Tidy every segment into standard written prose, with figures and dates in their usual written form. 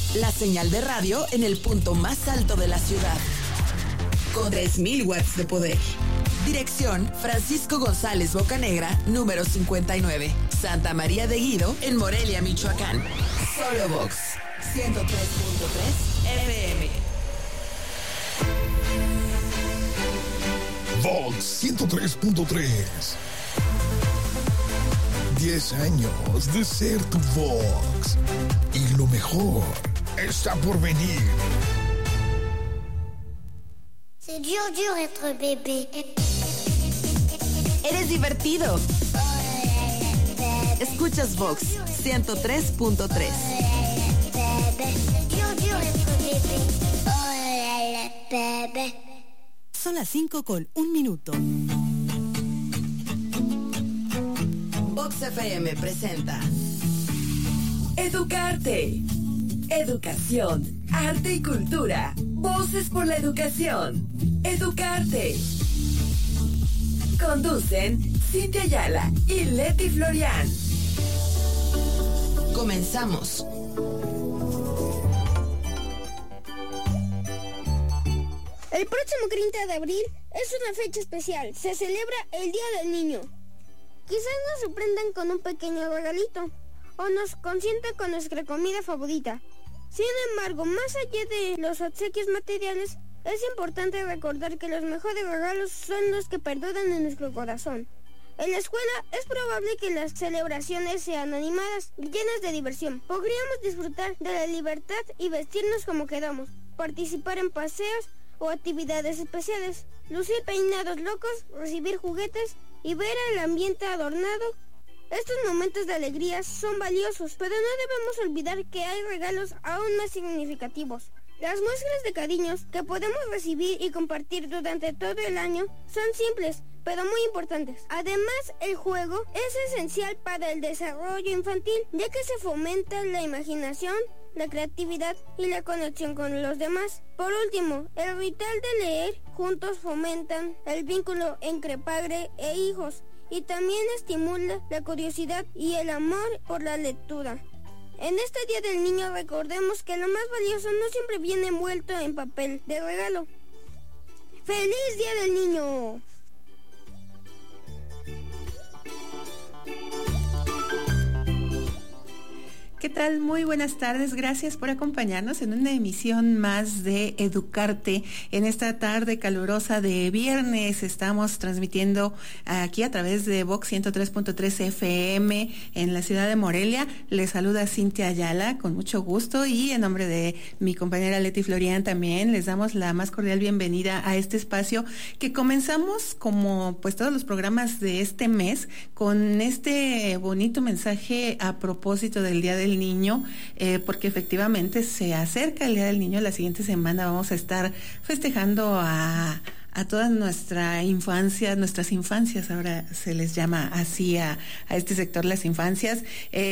la señal de radio en el punto más alto de la ciudad, con 3,000 watts de poder. Dirección Francisco González Bocanegra, número 59, Santa María de Guido, en Morelia, Michoacán. Solo Vox 103.3 FM. Vox 103.3. 10 años de ser tu Vox. Y lo mejor está por venir. C'est dur être bébé. Eres divertido. Escuchas Vox 103.3. Son las 5:01. Vox FM presenta Educarte. Educación, arte y cultura. Voces por la educación. Educarte. Conducen Cintia Ayala y Leti Florian. Comenzamos. El próximo 30 de abril es una fecha especial. Se celebra el Día del Niño. Quizás nos sorprendan con un pequeño regalito o nos consientan con nuestra comida favorita. Sin embargo, más allá de los obsequios materiales, es importante recordar que los mejores regalos son los que perduran en nuestro corazón. En la escuela es probable que las celebraciones sean animadas y llenas de diversión. Podríamos disfrutar de la libertad y vestirnos como queramos, participar en paseos o actividades especiales, lucir peinados locos, recibir juguetes y ver el ambiente adornado. Estos momentos de alegría son valiosos, pero no debemos olvidar que hay regalos aún más significativos. Las muestras de cariños que podemos recibir y compartir durante todo el año son simples, pero muy importantes. Además, el juego es esencial para el desarrollo infantil, ya que se fomenta la imaginación, la creatividad y la conexión con los demás. Por último, el ritual de leer juntos fomentan el vínculo entre padre e hijos y también estimula la curiosidad y el amor por la lectura. En este Día del Niño recordemos que lo más valioso no siempre viene envuelto en papel de regalo. ¡Feliz Día del Niño! ¿Qué tal? Muy buenas tardes. Gracias por acompañarnos en una emisión más de Educarte. En esta tarde calurosa de viernes estamos transmitiendo aquí a través de Vox 103.3 FM en la ciudad de Morelia. Les saluda Cintia Ayala con mucho gusto y en nombre de mi compañera Leti Florian también les damos la más cordial bienvenida a este espacio que comenzamos como pues todos los programas de este mes con este bonito mensaje a propósito del Día del Niño, porque efectivamente se acerca el Día del Niño. La siguiente semana vamos a estar festejando a toda nuestra infancia, nuestras infancias, ahora se les llama así a este sector, las infancias,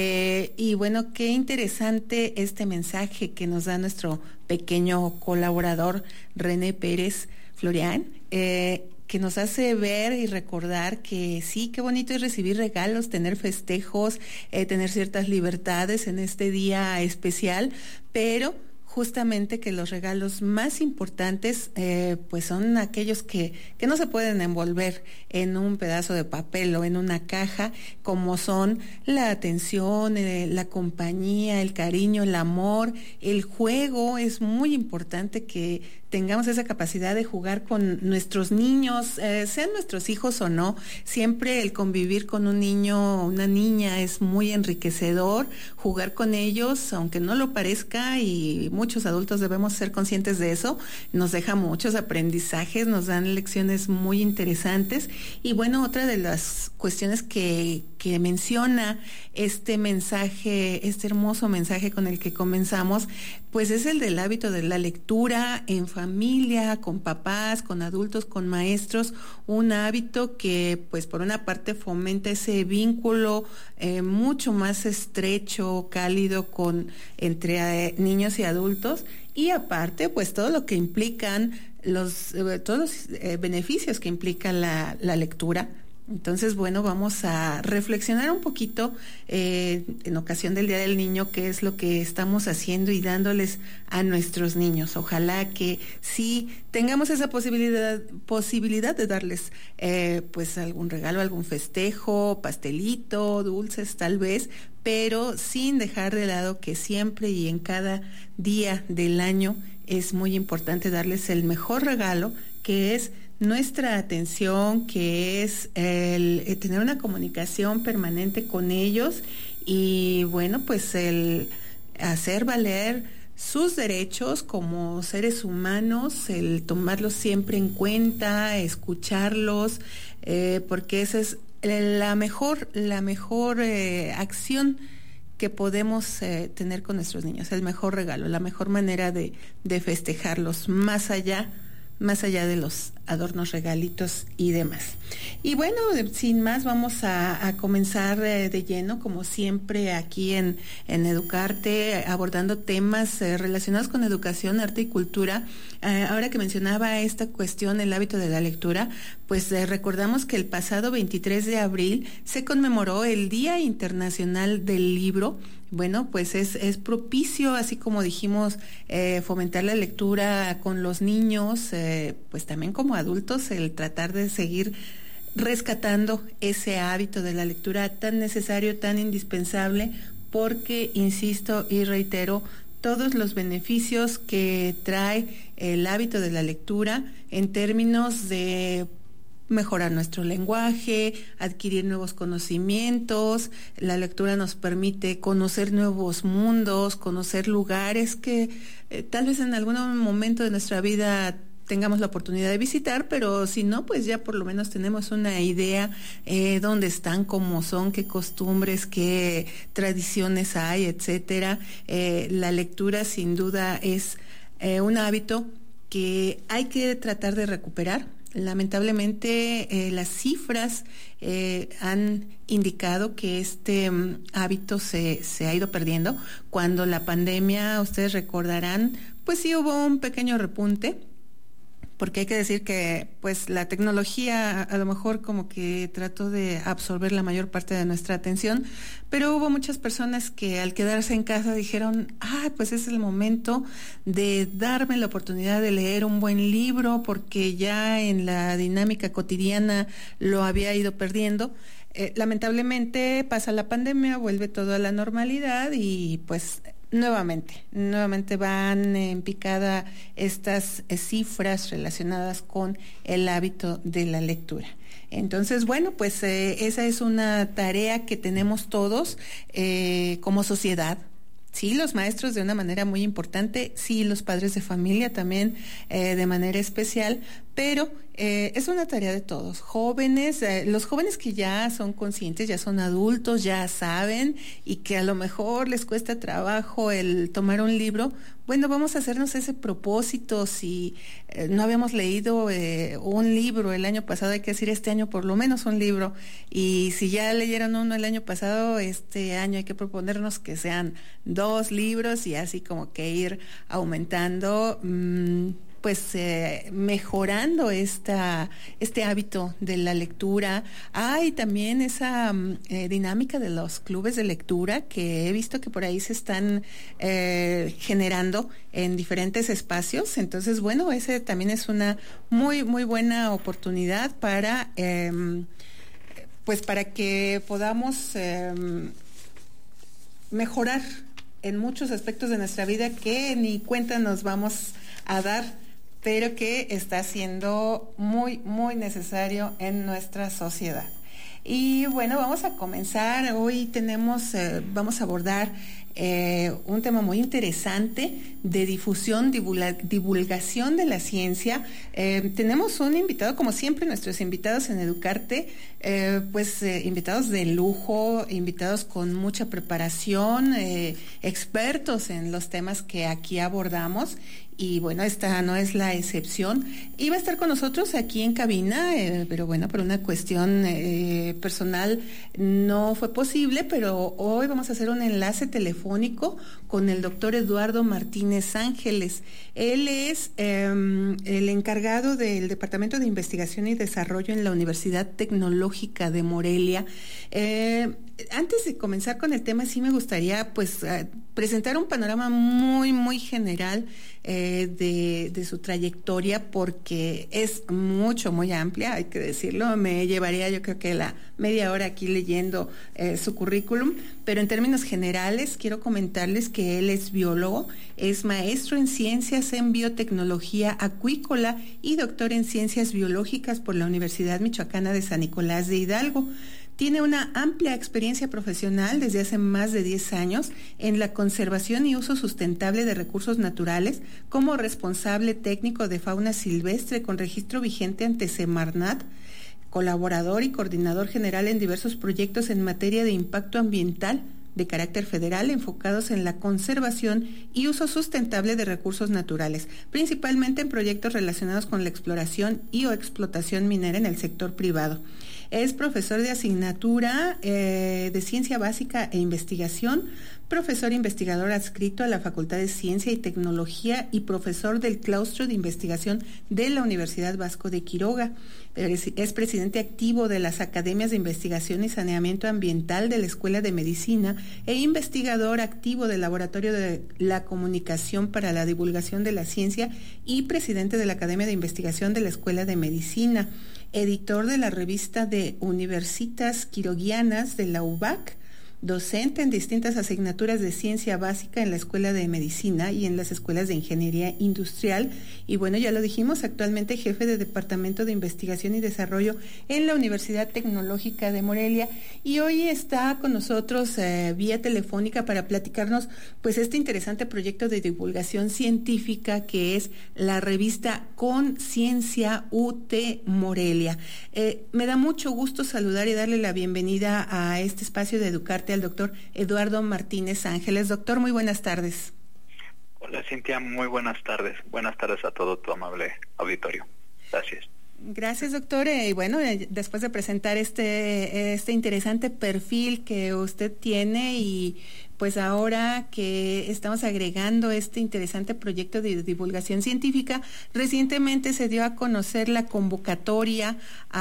y bueno, qué interesante este mensaje que nos da nuestro pequeño colaborador René Pérez Florian, que nos hace ver y recordar que sí, qué bonito es recibir regalos, tener festejos, tener ciertas libertades en este día especial, pero justamente que los regalos más importantes pues son aquellos que no se pueden envolver en un pedazo de papel o en una caja, como son la atención, la compañía, el cariño, el amor, el juego. Es muy importante que tengamos esa capacidad de jugar con nuestros niños, sean nuestros hijos o no. Siempre el convivir con un niño o una niña es muy enriquecedor, jugar con ellos, aunque no lo parezca, y muchos adultos debemos ser conscientes de eso, nos deja muchos aprendizajes, nos dan lecciones muy interesantes. Y bueno, otra de las cuestiones que menciona este mensaje, este hermoso mensaje con el que comenzamos, pues es el del hábito de la lectura en familia, con papás, con adultos, con maestros, un hábito que pues por una parte fomenta ese vínculo mucho más estrecho, cálido entre niños y adultos, y aparte pues todo lo que implican todos los beneficios que implica la lectura. Entonces, bueno, vamos a reflexionar un poquito en ocasión del Día del Niño, qué es lo que estamos haciendo y dándoles a nuestros niños. Ojalá que sí tengamos esa posibilidad de darles pues algún regalo, algún festejo, pastelito, dulces tal vez, pero sin dejar de lado que siempre y en cada día del año es muy importante darles el mejor regalo, que es nuestra atención, que es el tener una comunicación permanente con ellos y bueno, pues el hacer valer sus derechos como seres humanos, el tomarlos siempre en cuenta, escucharlos, porque esa es la mejor acción que podemos tener con nuestros niños, el mejor regalo, la mejor manera de festejarlos, más allá de los adornos, regalitos y demás. Y bueno, sin más, vamos a comenzar de lleno, como siempre, aquí en Educarte, abordando temas relacionados con educación, arte y cultura. Ahora que mencionaba esta cuestión, el hábito de la lectura, pues recordamos que el pasado 23 de abril se conmemoró el Día Internacional del Libro. Bueno, pues es propicio, así como dijimos, fomentar la lectura con los niños, pues también como adultos, el tratar de seguir rescatando ese hábito de la lectura tan necesario, tan indispensable, porque, insisto y reitero, todos los beneficios que trae el hábito de la lectura en términos de mejorar nuestro lenguaje, adquirir nuevos conocimientos. La lectura nos permite conocer nuevos mundos, conocer lugares que tal vez en algún momento de nuestra vida tengamos la oportunidad de visitar, pero si no, pues ya por lo menos tenemos una idea dónde están, cómo son, qué costumbres, qué tradiciones hay, etcétera. La lectura sin duda es un hábito que hay que tratar de recuperar. Lamentablemente las cifras han indicado que este hábito se ha ido perdiendo. Cuando la pandemia, ustedes recordarán, pues sí hubo un pequeño repunte, porque hay que decir que pues la tecnología a lo mejor como que trató de absorber la mayor parte de nuestra atención, pero hubo muchas personas que al quedarse en casa dijeron, pues es el momento de darme la oportunidad de leer un buen libro, porque ya en la dinámica cotidiana lo había ido perdiendo. Lamentablemente pasa la pandemia, vuelve todo a la normalidad y pues nuevamente van en picada estas cifras relacionadas con el hábito de la lectura. Entonces, bueno, pues esa es una tarea que tenemos todos como sociedad. Sí, los maestros de una manera muy importante, sí, los padres de familia también de manera especial, pero es una tarea de todos. Jóvenes, los jóvenes que ya son conscientes, ya son adultos, ya saben y que a lo mejor les cuesta trabajo el tomar un libro, bueno, vamos a hacernos ese propósito. Si no habíamos leído un libro el año pasado, hay que decir este año por lo menos un libro, y si ya leyeron uno el año pasado, este año hay que proponernos que sean 2 libros y así como que ir aumentando, pues mejorando este hábito de la lectura. Hay también esa dinámica de los clubes de lectura que he visto que por ahí se están generando en diferentes espacios. Entonces, bueno, ese también es una muy buena oportunidad para pues para que podamos mejorar en muchos aspectos de nuestra vida que ni cuenta nos vamos a dar, pero que está siendo muy necesario en nuestra sociedad. Y bueno, vamos a comenzar. Hoy vamos a abordar un tema muy interesante de difusión, divulgación de la ciencia. Tenemos un invitado, como siempre, nuestros invitados en Educarte, invitados de lujo, invitados con mucha preparación, expertos en los temas que aquí abordamos. Y bueno, esta no es la excepción. Iba a estar con nosotros aquí en cabina, pero bueno, por una cuestión personal no fue posible, pero hoy vamos a hacer un enlace telefónico telefónico con el doctor Eduardo Martínez Ángeles. Él es el encargado del Departamento de Investigación y Desarrollo en la Universidad Tecnológica de Morelia. Antes de comenzar con el tema, sí me gustaría presentar un panorama muy, muy general de su trayectoria, porque es muy amplia, hay que decirlo. Me llevaría, yo creo que la media hora aquí leyendo su currículum, pero en términos generales quiero comentarles que él es biólogo, es maestro en ciencias en biotecnología acuícola y doctor en ciencias biológicas por la Universidad Michoacana de San Nicolás de Hidalgo. Tiene una amplia experiencia profesional desde hace más de 10 años en la conservación y uso sustentable de recursos naturales como responsable técnico de fauna silvestre con registro vigente ante Semarnat, colaborador y coordinador general en diversos proyectos en materia de impacto ambiental de carácter federal enfocados en la conservación y uso sustentable de recursos naturales, principalmente en proyectos relacionados con la exploración y o explotación minera en el sector privado. Es profesor de asignatura de Ciencia Básica e Investigación, profesor investigador adscrito a la Facultad de Ciencia y Tecnología y profesor del Claustro de Investigación de la Universidad Vasco de Quiroga. Es presidente activo de las Academias de Investigación y Saneamiento Ambiental de la Escuela de Medicina e investigador activo del Laboratorio de la Comunicación para la Divulgación de la Ciencia y presidente de la Academia de Investigación de la Escuela de Medicina. Editor de la revista de Universitas Quiroguianas de la UBAC, docente en distintas asignaturas de ciencia básica en la Escuela de Medicina y en las escuelas de Ingeniería Industrial. Y bueno, ya lo dijimos, actualmente jefe de Departamento de Investigación y Desarrollo en la Universidad Tecnológica de Morelia. Y hoy está con nosotros vía telefónica para platicarnos este interesante proyecto de divulgación científica que es la revista Conciencia UT Morelia. Me da mucho gusto saludar y darle la bienvenida a este espacio de Educarte al doctor Eduardo Martínez Ángeles. Doctor, muy buenas tardes. Hola, Cintia, muy buenas tardes. Buenas tardes a todo tu amable auditorio. Gracias. Gracias, doctor. Y bueno, después de presentar este interesante perfil que usted tiene y pues ahora que estamos agregando este interesante proyecto de divulgación científica, recientemente se dio a conocer la convocatoria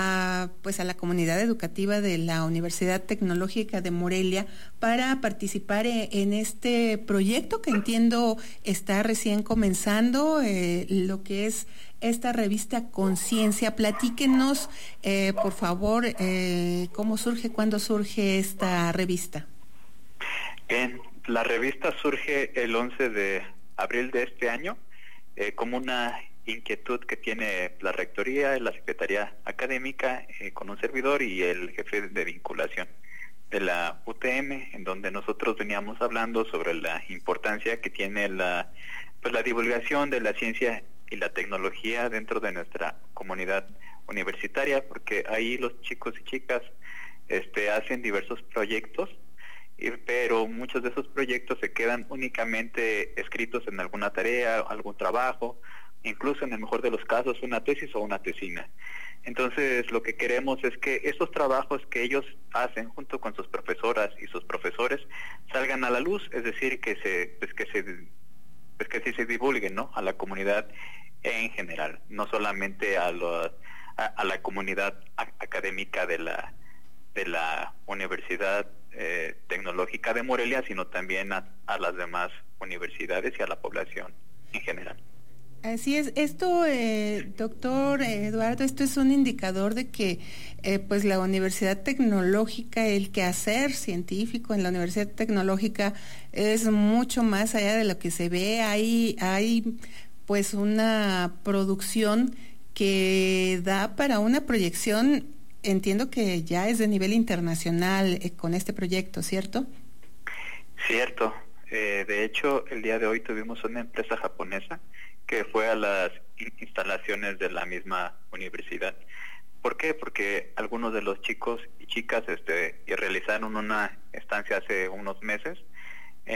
a la comunidad educativa de la Universidad Tecnológica de Morelia para participar en este proyecto que entiendo está recién comenzando, lo que es esta revista Conciencia. Platíquenos, por favor, cómo surge, cuándo surge esta revista. Bien, la revista surge el 11 de abril de este año como una inquietud que tiene la Rectoría, la Secretaría Académica, con un servidor y el jefe de vinculación de la UTM, en donde nosotros veníamos hablando sobre la importancia que tiene la divulgación de la ciencia y la tecnología dentro de nuestra comunidad universitaria, porque ahí los chicos y chicas hacen diversos proyectos, pero muchos de esos proyectos se quedan únicamente escritos en alguna tarea, algún trabajo, incluso en el mejor de los casos una tesis o una tesina. Entonces lo que queremos es que esos trabajos que ellos hacen junto con sus profesoras y sus profesores salgan a la luz, es decir, que sí se divulguen, ¿no?, a la comunidad en general, no solamente a la comunidad académica de la Universidad Tecnológica de Morelia, sino también a las demás universidades y a la población en general. Así es. Esto, doctor Eduardo, esto es un indicador de que la Universidad Tecnológica, el quehacer científico en la Universidad Tecnológica es mucho más allá de lo que se ve. Hay una producción que da para una proyección. Entiendo que ya es de nivel internacional con este proyecto, ¿cierto? Cierto. De hecho, el día de hoy tuvimos una empresa japonesa que fue a las instalaciones de la misma universidad. ¿Por qué? Porque algunos de los chicos y chicas realizaron una estancia hace unos meses en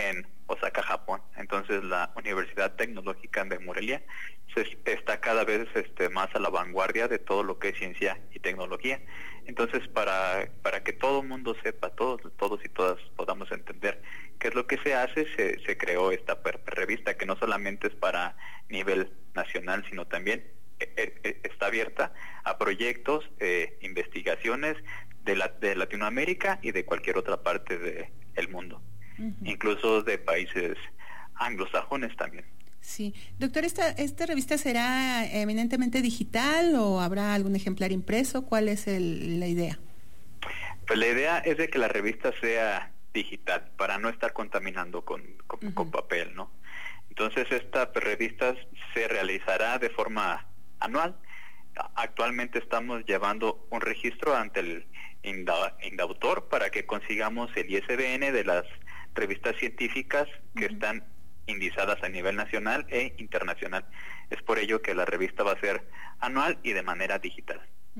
Osaka, Japón. Entonces la Universidad Tecnológica de Morelia está cada vez más a la vanguardia de todo lo que es ciencia y tecnología. Entonces para que todo el mundo sepa, todos y todas podamos entender qué es lo que se hace, se creó esta revista, que no solamente es para nivel nacional, sino también está abierta a proyectos, investigaciones de Latinoamérica y de cualquier otra parte del mundo, incluso de países anglosajones también. Sí. Doctor, ¿esta revista será eminentemente digital o habrá algún ejemplar impreso? ¿Cuál es la idea? Pues la idea es de que la revista sea digital, para no estar contaminando con papel, ¿no? Entonces esta revista se realizará de forma anual. Actualmente estamos llevando un registro ante el Indautor para que consigamos el ISBN de las revistas científicas que están indizadas a nivel nacional e internacional. Es por ello que la revista va a ser anual y de manera digital.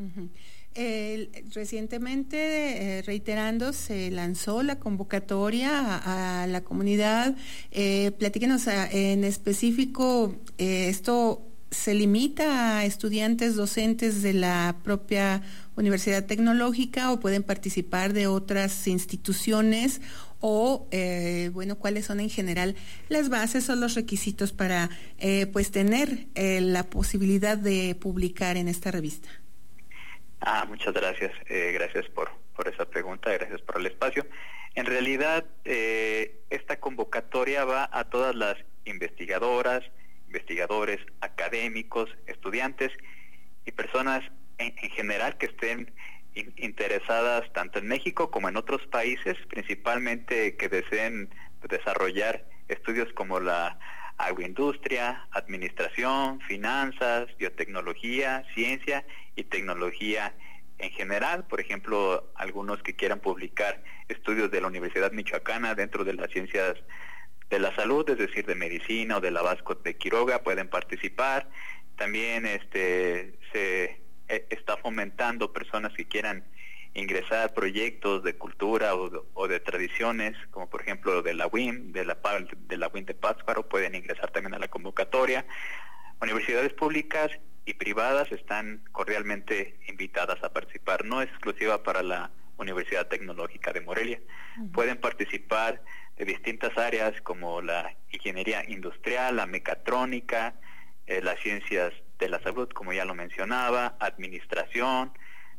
Recientemente, reiterando, se lanzó la convocatoria a la comunidad. Platíquenos en específico, ¿esto se limita a estudiantes docentes de la propia Universidad Tecnológica o pueden participar de otras instituciones? O, ¿cuáles son en general las bases o los requisitos para tener la posibilidad de publicar en esta revista? Muchas gracias. Gracias por esa pregunta, gracias por el espacio. En realidad, esta convocatoria va a todas las investigadoras, investigadores, académicos, estudiantes y personas en general que estén interesadas tanto en México como en otros países, principalmente que deseen desarrollar estudios como la agroindustria, administración, finanzas, biotecnología, ciencia y tecnología en general. Por ejemplo, algunos que quieran publicar estudios de la Universidad Michoacana dentro de las ciencias de la salud, es decir, de medicina o de la Vasco de Quiroga, pueden participar. También se está fomentando personas que quieran ingresar a proyectos de cultura o de tradiciones, como por ejemplo de la UIM, de la UIM de Pátzcuaro, pueden ingresar también a la convocatoria. Universidades públicas y privadas están cordialmente invitadas a participar. No es exclusiva para la Universidad Tecnológica de Morelia. Pueden participar de distintas áreas como la ingeniería industrial, la mecatrónica, las ciencias de la salud, como ya lo mencionaba, administración,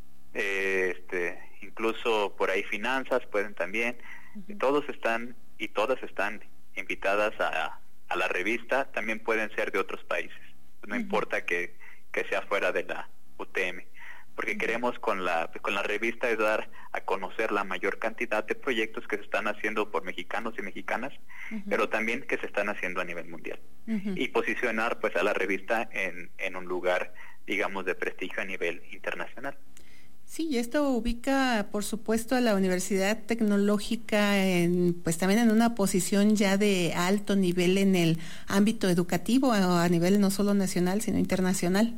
incluso por ahí finanzas pueden también. Todos están y todas están invitadas a la revista. También pueden ser de otros países, no importa que sea fuera de la UTM, porque queremos con la revista es dar a conocer la mayor cantidad de proyectos que se están haciendo por mexicanos y mexicanas, pero también que se están haciendo a nivel mundial, y posicionar pues a la revista en un lugar, digamos, de prestigio a nivel internacional. Sí, y esto ubica, por supuesto, a la Universidad Tecnológica también en una posición ya de alto nivel en el ámbito educativo, a nivel no solo nacional, sino internacional.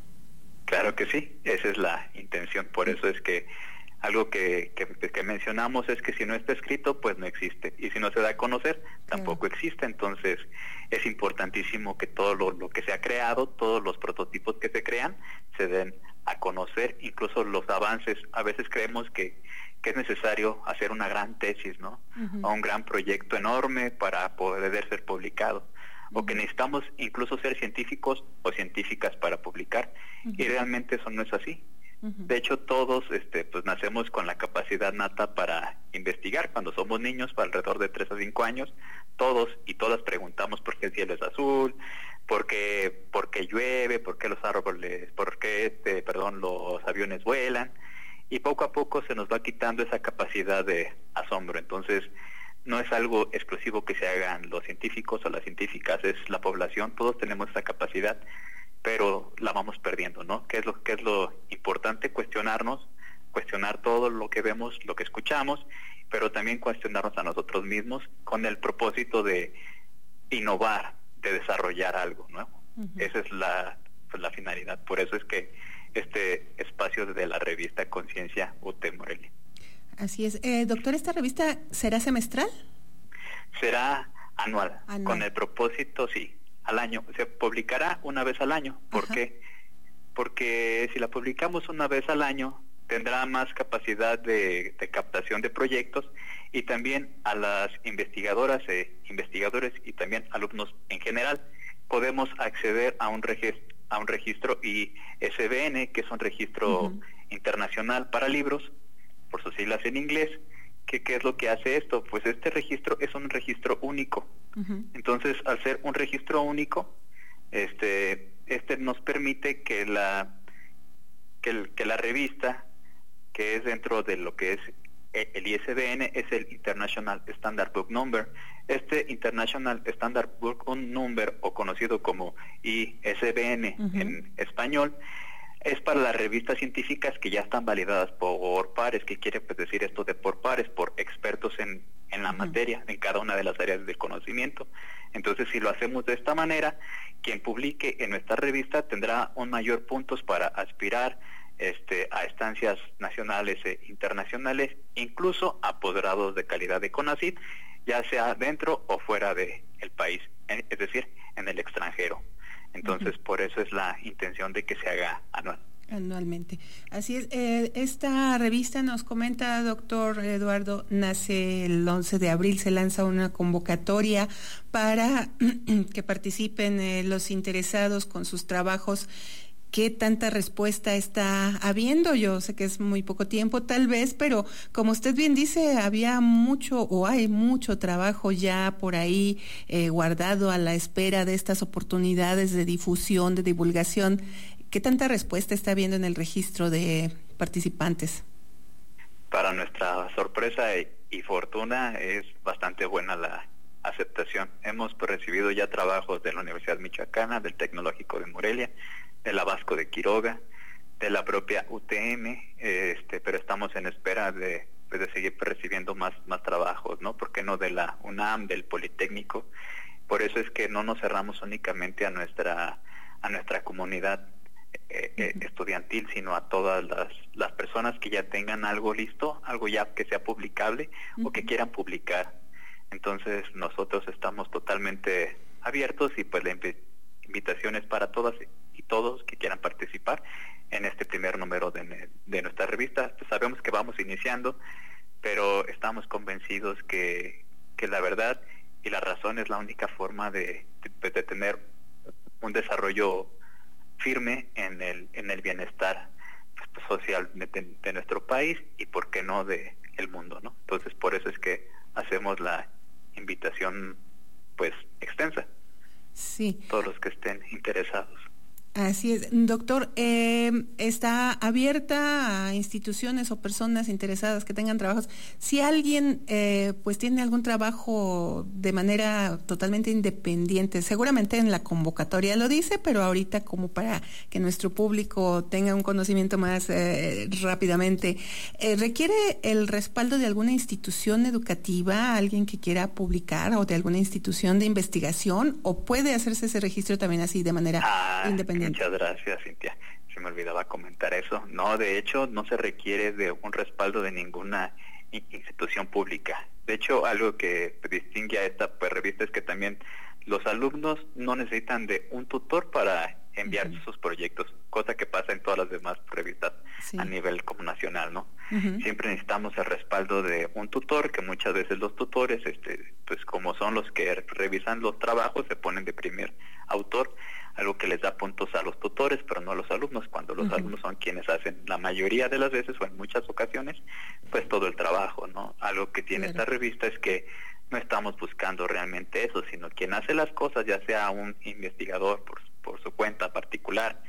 Claro que sí, esa es la intención. Por eso es que algo que mencionamos es que si no está escrito, pues no existe. Y si no se da a conocer, tampoco existe. Entonces, es importantísimo que todo lo que se ha creado, todos los prototipos que se crean, se den a conocer, incluso los avances. A veces creemos que es necesario hacer una gran tesis, ¿no? O un gran proyecto enorme para poder ser publicado. O que necesitamos incluso ser científicos o científicas para publicar, y realmente eso no es así. De hecho, todos pues nacemos con la capacidad nata para investigar. Cuando somos niños, para alrededor de 3 a 5 años, todos y todas preguntamos por qué el cielo es azul, por qué llueve, por qué los árboles, por qué los aviones vuelan, y poco a poco se nos va quitando esa capacidad de asombro. Entonces, no es algo exclusivo que se hagan los científicos o las científicas, es la población. Todos tenemos esa capacidad, pero la vamos perdiendo, ¿no? ¿Qué es lo importante? Cuestionar todo lo que vemos, lo que escuchamos, pero también cuestionarnos a nosotros mismos con el propósito de innovar, de desarrollar algo, ¿no? Esa es la finalidad. Por eso es que este espacio de la revista Conciencia UT Morelia. Así es. Doctor, ¿esta revista será semestral? Será Anual. Con el propósito, sí, al año. Se publicará una vez al año. ¿Por qué? Porque si la publicamos una vez al año, tendrá más capacidad de captación de proyectos, y también a las investigadoras e investigadores y también alumnos en general podemos acceder a un registro ISBN, que es un registro internacional para libros, por sus siglas en inglés. ¿Qué es lo que hace esto? Pues este registro es un registro único. Entonces, al ser un registro único, este nos permite que la revista, que es dentro de lo que es el ISBN, es el International Standard Book Number. Este International Standard Book Number, o conocido como ISBN en español, es para las revistas científicas que ya están validadas por pares. ¿Qué quiere decir esto de por pares? Por expertos en la materia, en cada una de las áreas del conocimiento. Entonces, si lo hacemos de esta manera, quien publique en nuestra revista tendrá un mayor puntos para aspirar a estancias nacionales e internacionales, incluso a posgrados de calidad de CONACYT, ya sea dentro o fuera del país, es decir, en el extranjero. Entonces, por eso es la intención de que se haga anualmente. Así es. Esta revista, nos comenta doctor Eduardo, nace el 11 de abril, se lanza una convocatoria para que participen los interesados con sus trabajos. ¿Qué tanta respuesta está habiendo? Yo sé que es muy poco tiempo tal vez, pero como usted bien dice, había mucho o hay mucho trabajo ya por ahí guardado a la espera de estas oportunidades de difusión, de divulgación. ¿Qué tanta respuesta está habiendo en el registro de participantes? Para nuestra sorpresa y fortuna, es bastante buena la aceptación. Hemos recibido ya trabajos de la Universidad Michoacana, del Tecnológico de Morelia, de la Vasco de Quiroga, de la propia UTM, pero estamos en espera de seguir recibiendo más trabajos, ¿no? ¿Por qué no de la UNAM, del Politécnico? Por eso es que no nos cerramos únicamente a nuestra comunidad estudiantil, sino a todas las personas que ya tengan algo listo, algo ya que sea publicable o que quieran publicar. Entonces, nosotros estamos totalmente abiertos, y pues la invitación es para todas y todos que quieran participar en este primer número de nuestra revista. Pues sabemos que vamos iniciando, pero estamos convencidos que la verdad y la razón es la única forma de tener un desarrollo firme en el bienestar social de nuestro país, y por qué no de el mundo, ¿no? Entonces, por eso es que hacemos la invitación pues extensa. Sí. Todos los que estén interesados. Así es. Doctor, está abierta a instituciones o personas interesadas que tengan trabajos. Si alguien pues tiene algún trabajo de manera totalmente independiente, seguramente en la convocatoria lo dice, pero ahorita, como para que nuestro público tenga un conocimiento más rápidamente, ¿requiere el respaldo de alguna institución educativa, alguien que quiera publicar, o de alguna institución de investigación, o puede hacerse ese registro también así de manera independiente? Muchas gracias, Cintia. Se me olvidaba comentar eso. No, de hecho, no se requiere de un respaldo de ninguna institución pública. De hecho, algo que distingue a esta revista es que también los alumnos no necesitan de un tutor para enviar sus proyectos, cosa que pasa en todas las demás revistas a nivel como nacional, ¿no? Siempre necesitamos el respaldo de un tutor, que muchas veces los tutores, pues como son los que revisan los trabajos, se ponen de primer autor, algo que les da puntos a los tutores, pero no a los alumnos, cuando los alumnos son quienes hacen la mayoría de las veces, o en muchas ocasiones, pues todo el trabajo, ¿no? Algo que tiene esta revista es que no estamos buscando realmente eso, sino quien hace las cosas, ya sea un investigador por su cuenta particular,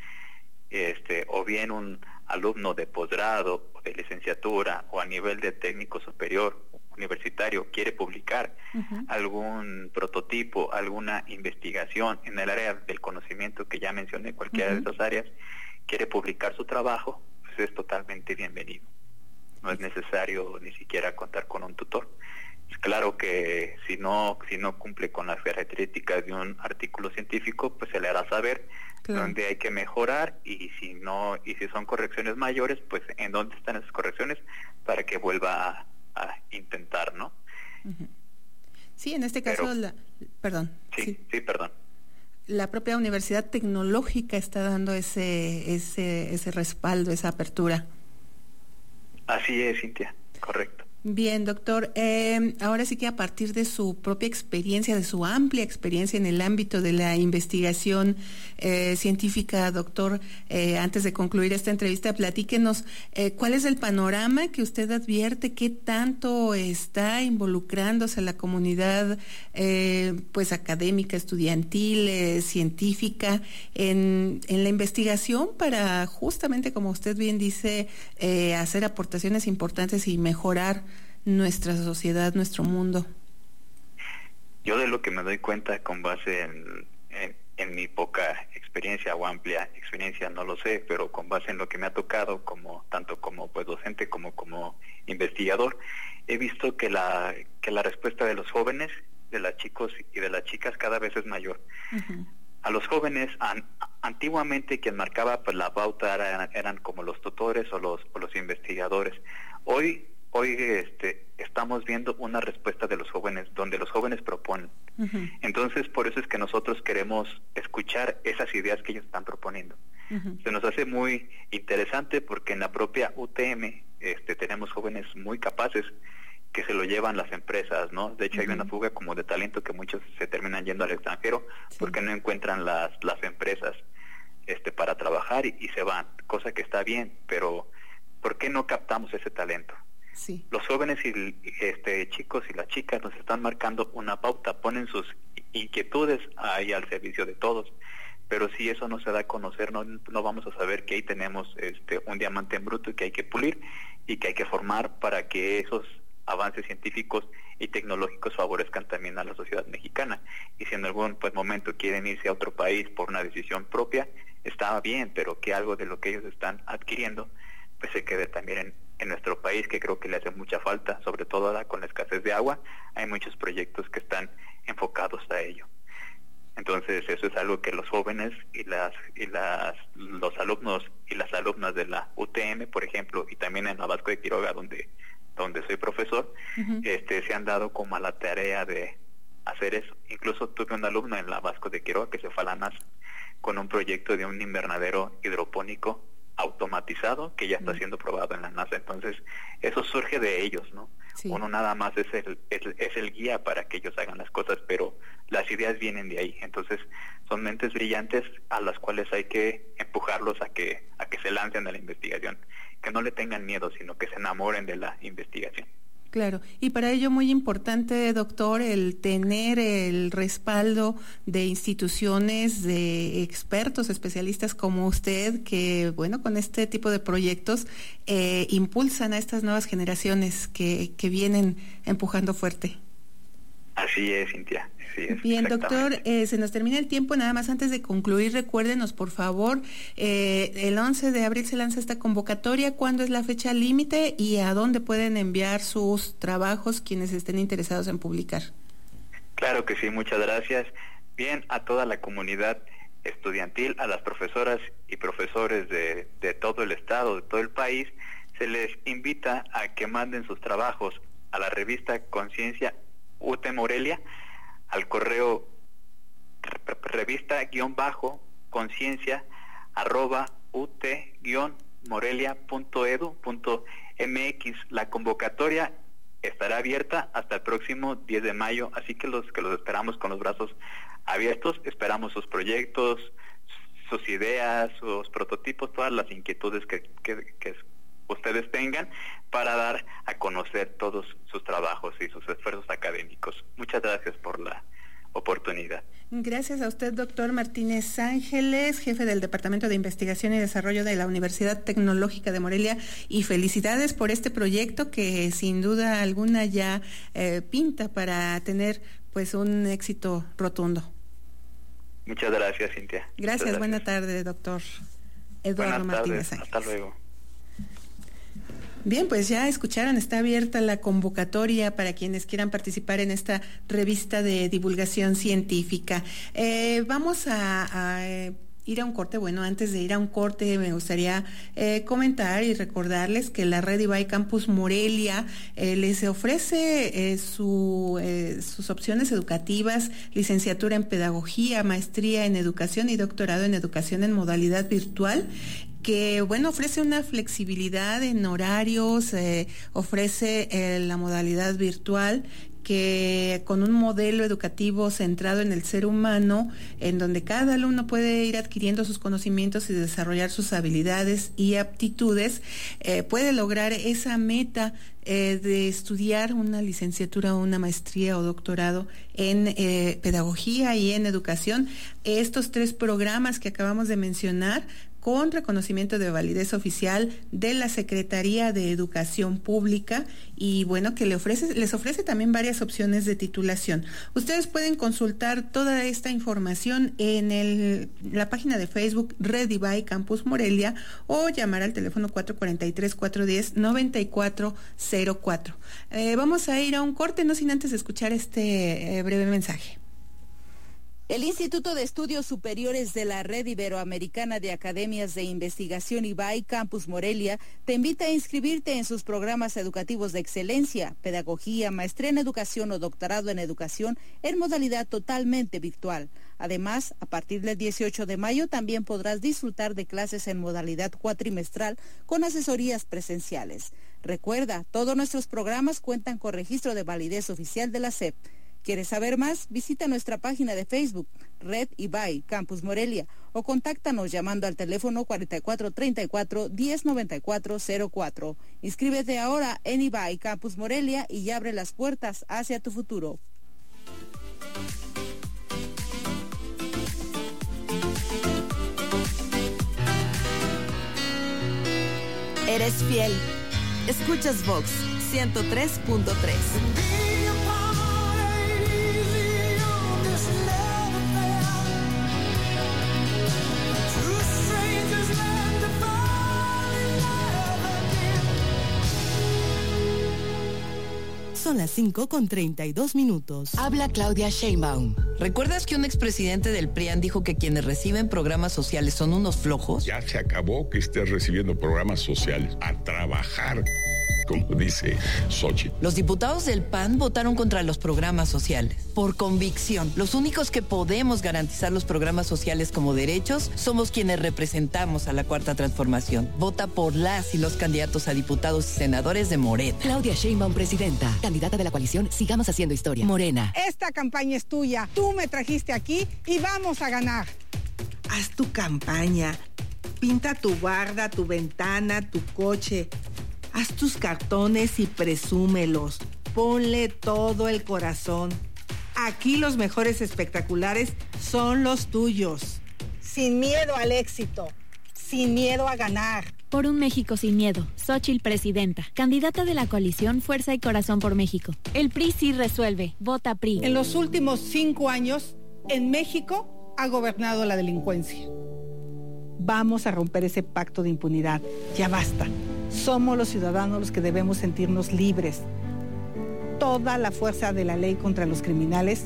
o bien un alumno de posgrado, o de licenciatura, o a nivel de técnico superior universitario, quiere publicar algún prototipo, alguna investigación en el área del conocimiento que ya mencioné, cualquiera de esas áreas, quiere publicar su trabajo, pues es totalmente bienvenido. No es necesario ni siquiera contar con un tutor. Es claro que si no cumple con las características de un artículo científico, pues se le hará saber dónde hay que mejorar, y si son correcciones mayores, pues en dónde están esas correcciones, para que vuelva a intentar, ¿no? Sí, en este caso, perdón. Sí, perdón. La propia Universidad Tecnológica está dando ese respaldo, esa apertura. Así es, Cintia, correcto. Bien, doctor. Ahora sí que a partir de su propia experiencia, de su amplia experiencia en el ámbito de la investigación científica, doctor, antes de concluir esta entrevista, platíquenos cuál es el panorama que usted advierte, qué tanto está involucrándose la comunidad pues académica, estudiantil, científica en la investigación para justamente, como usted bien dice, hacer aportaciones importantes y mejorar nuestra sociedad, nuestro mundo. Yo de lo que me doy cuenta con base en mi poca experiencia o amplia experiencia, no lo sé, pero con base en lo que me ha tocado tanto como pues docente como investigador, he visto que la respuesta de los jóvenes, de los chicos y de las chicas cada vez es mayor. Uh-huh. A los jóvenes, antiguamente quien marcaba pues la pauta eran como los tutores o los investigadores. Hoy estamos viendo una respuesta de los jóvenes, donde los jóvenes proponen. Uh-huh. Entonces, por eso es que nosotros queremos escuchar esas ideas que ellos están proponiendo. Uh-huh. Se nos hace muy interesante porque en la propia UTM tenemos jóvenes muy capaces que se lo llevan las empresas, ¿no? De hecho, uh-huh, hay una fuga como de talento que muchos se terminan yendo al extranjero, sí, porque no encuentran las empresas para trabajar y se van, cosa que está bien, pero ¿por qué no captamos ese talento? Sí. Los jóvenes y chicos y las chicas nos están marcando una pauta, ponen sus inquietudes ahí al servicio de todos, pero si eso no se da a conocer, no vamos a saber que ahí tenemos un diamante en bruto y que hay que pulir y que hay que formar para que esos avances científicos y tecnológicos favorezcan también a la sociedad mexicana. Y si en algún momento quieren irse a otro país por una decisión propia, está bien, pero que algo de lo que ellos están adquiriendo pues se quede también en nuestro país, que creo que le hace mucha falta, sobre todo ahora con la escasez de agua. Hay muchos proyectos que están enfocados a ello. Entonces eso es algo que los jóvenes y los alumnos y las alumnas de la UTM, por ejemplo, y también en la Vasco de Quiroga, donde soy profesor, uh-huh, se han dado como a la tarea de hacer eso. Incluso tuve un alumno en la Vasco de Quiroga que se fue a la NASA con un proyecto de un invernadero hidropónico automatizado que ya está siendo probado en la NASA. Entonces eso surge de ellos, ¿no? Sí. Uno nada más es el guía para que ellos hagan las cosas, pero las ideas vienen de ahí. Entonces son mentes brillantes a las cuales hay que empujarlos a que se lancen a la investigación, que no le tengan miedo, sino que se enamoren de la investigación. Claro, y para ello muy importante, doctor, el tener el respaldo de instituciones, de expertos, especialistas como usted, que, bueno, con este tipo de proyectos impulsan a estas nuevas generaciones que vienen empujando fuerte. Así es, Cintia. Sí, bien, doctor, se nos termina el tiempo. Nada más antes de concluir, recuérdenos, por favor, el 11 de abril se lanza esta convocatoria. ¿Cuándo es la fecha límite y a dónde pueden enviar sus trabajos quienes estén interesados en publicar? Claro que sí, muchas gracias. Bien, a toda la comunidad estudiantil, a las profesoras y profesores de todo el estado, de todo el país, se les invita a que manden sus trabajos a la revista Conciencia UT Morelia, al correo revista-ut-morelia.edu.mx. La convocatoria estará abierta hasta el próximo 10 de mayo, así que los esperamos con los brazos abiertos. Esperamos sus proyectos, sus ideas, sus prototipos, todas las inquietudes que ustedes tengan para dar a conocer todos sus trabajos y sus esfuerzos académicos. Muchas gracias por la oportunidad. Gracias a usted, doctor Martínez Ángeles, jefe del Departamento de Investigación y Desarrollo de la Universidad Tecnológica de Morelia, y felicidades por este proyecto que sin duda alguna ya pinta para tener pues un éxito rotundo. Muchas gracias, Cintia. Gracias. Buena tarde, doctor Eduardo Martínez Ángeles. Hasta luego. Bien, pues ya escucharon, está abierta la convocatoria para quienes quieran participar en esta revista de divulgación científica. Vamos a ir a un corte. Bueno, antes de ir a un corte me gustaría comentar y recordarles que la Red Ibai Campus Morelia les ofrece sus opciones educativas, licenciatura en pedagogía, maestría en educación y doctorado en educación en modalidad virtual, que bueno, ofrece una flexibilidad en horarios, ofrece la modalidad virtual, que con un modelo educativo centrado en el ser humano, en donde cada alumno puede ir adquiriendo sus conocimientos y desarrollar sus habilidades y aptitudes, puede lograr esa meta de estudiar una licenciatura, una maestría o doctorado en pedagogía y en educación. Estos 3 programas que acabamos de mencionar, con reconocimiento de validez oficial de la Secretaría de Educación Pública, y bueno, que les ofrece también varias opciones de titulación. Ustedes pueden consultar toda esta información en la página de Facebook Red Ibai Campus Morelia, o llamar al teléfono 443-410-9404. Vamos a ir a un corte, no sin antes escuchar este breve mensaje. El Instituto de Estudios Superiores de la Red Iberoamericana de Academias de Investigación Ibai Campus Morelia te invita a inscribirte en sus programas educativos de excelencia, pedagogía, maestría en educación o doctorado en educación en modalidad totalmente virtual. Además, a partir del 18 de mayo también podrás disfrutar de clases en modalidad cuatrimestral con asesorías presenciales. Recuerda, todos nuestros programas cuentan con registro de validez oficial de la SEP. ¿Quieres saber más? Visita nuestra página de Facebook, Red Ibai Campus Morelia, o contáctanos llamando al teléfono 4434-109404. Inscríbete ahora en Ibai Campus Morelia y abre las puertas hacia tu futuro. Eres fiel. Escuchas Vox 103.3. Son las 5:32. Habla Claudia Sheinbaum. ¿Recuerdas que un expresidente del PRIAN dijo que quienes reciben programas sociales son unos flojos? Ya se acabó que estés recibiendo programas sociales. A trabajar, como dice Xochitl. Los diputados del PAN votaron contra los programas sociales. Por convicción, los únicos que podemos garantizar los programas sociales como derechos somos quienes representamos a la Cuarta Transformación. Vota por las y los candidatos a diputados y senadores de Morena. Claudia Sheinbaum, presidenta, candidata de la coalición Sigamos Haciendo Historia. Morena. Esta campaña es tuya. Tú me trajiste aquí y vamos a ganar. Haz tu campaña. Pinta tu barda, tu ventana, tu coche. Haz tus cartones y presúmelos. Ponle todo el corazón. Aquí los mejores espectaculares son los tuyos. Sin miedo al éxito. Sin miedo a ganar. Por un México sin miedo. Xóchitl, presidenta. Candidata de la coalición Fuerza y Corazón por México. El PRI sí resuelve. Vota PRI. En los últimos 5 años, en México ha gobernado la delincuencia. Vamos a romper ese pacto de impunidad. Ya basta. Somos los ciudadanos los que debemos sentirnos libres. Toda la fuerza de la ley contra los criminales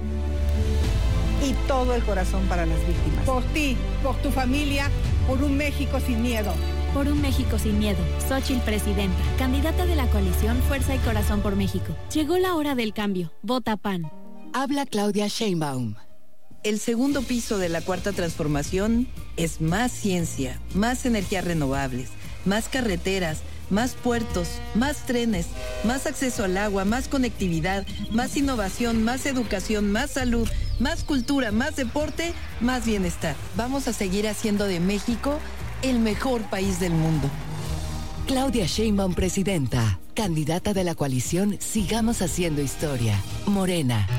y todo el corazón para las víctimas. Por ti, por tu familia, por un México sin miedo. Por un México sin miedo. Xóchitl, presidenta. Candidata de la coalición Fuerza y Corazón por México. Llegó la hora del cambio. Vota PAN. Habla Claudia Sheinbaum. El segundo piso de la Cuarta Transformación es más ciencia, más energías renovables, más carreteras, más puertos, más trenes, más acceso al agua, más conectividad, más innovación, más educación, más salud, más cultura, más deporte, más bienestar. Vamos a seguir haciendo de México el mejor país del mundo. Claudia Sheinbaum, presidenta, candidata de la coalición Sigamos Haciendo Historia. Morena.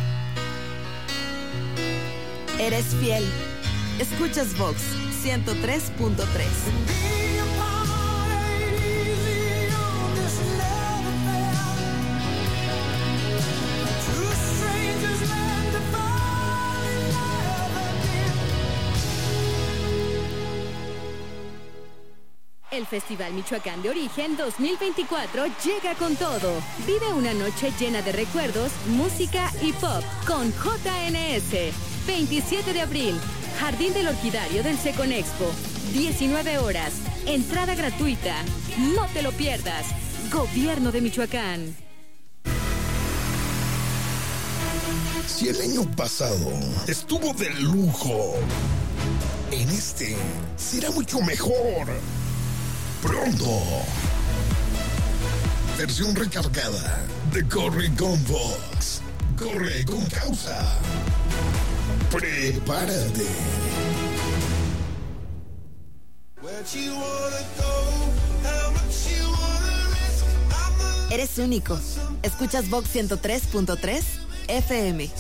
Eres fiel. Escuchas Vox 103.3. El Festival Michoacán de Origen 2024 llega con todo. Vive una noche llena de recuerdos, música y pop con JNS. 27 de abril, Jardín del Orquidario del Seconexpo. 19 horas. Entrada gratuita. No te lo pierdas. Gobierno de Michoacán. Si el año pasado estuvo de lujo, en este será mucho mejor. Pronto. Versión recargada de Corre con Vox. Corre con causa. Prepárate. Eres único. Escuchas Vox 103.3 FM.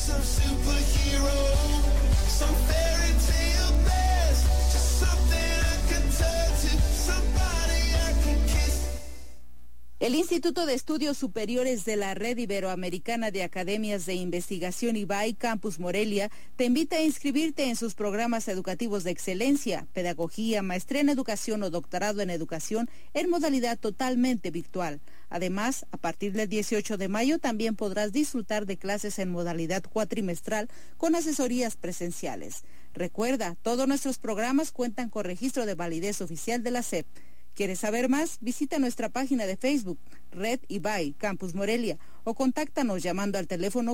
El Instituto de Estudios Superiores de la Red Iberoamericana de Academias de Investigación IBAI Campus Morelia te invita a inscribirte en sus programas educativos de excelencia, pedagogía, maestría en educación o doctorado en educación en modalidad totalmente virtual. Además, a partir del 18 de mayo también podrás disfrutar de clases en modalidad cuatrimestral con asesorías presenciales. Recuerda, todos nuestros programas cuentan con registro de validez oficial de la SEP. ¿Quieres saber más? Visita nuestra página de Facebook, Red IBAI Campus Morelia, o contáctanos llamando al teléfono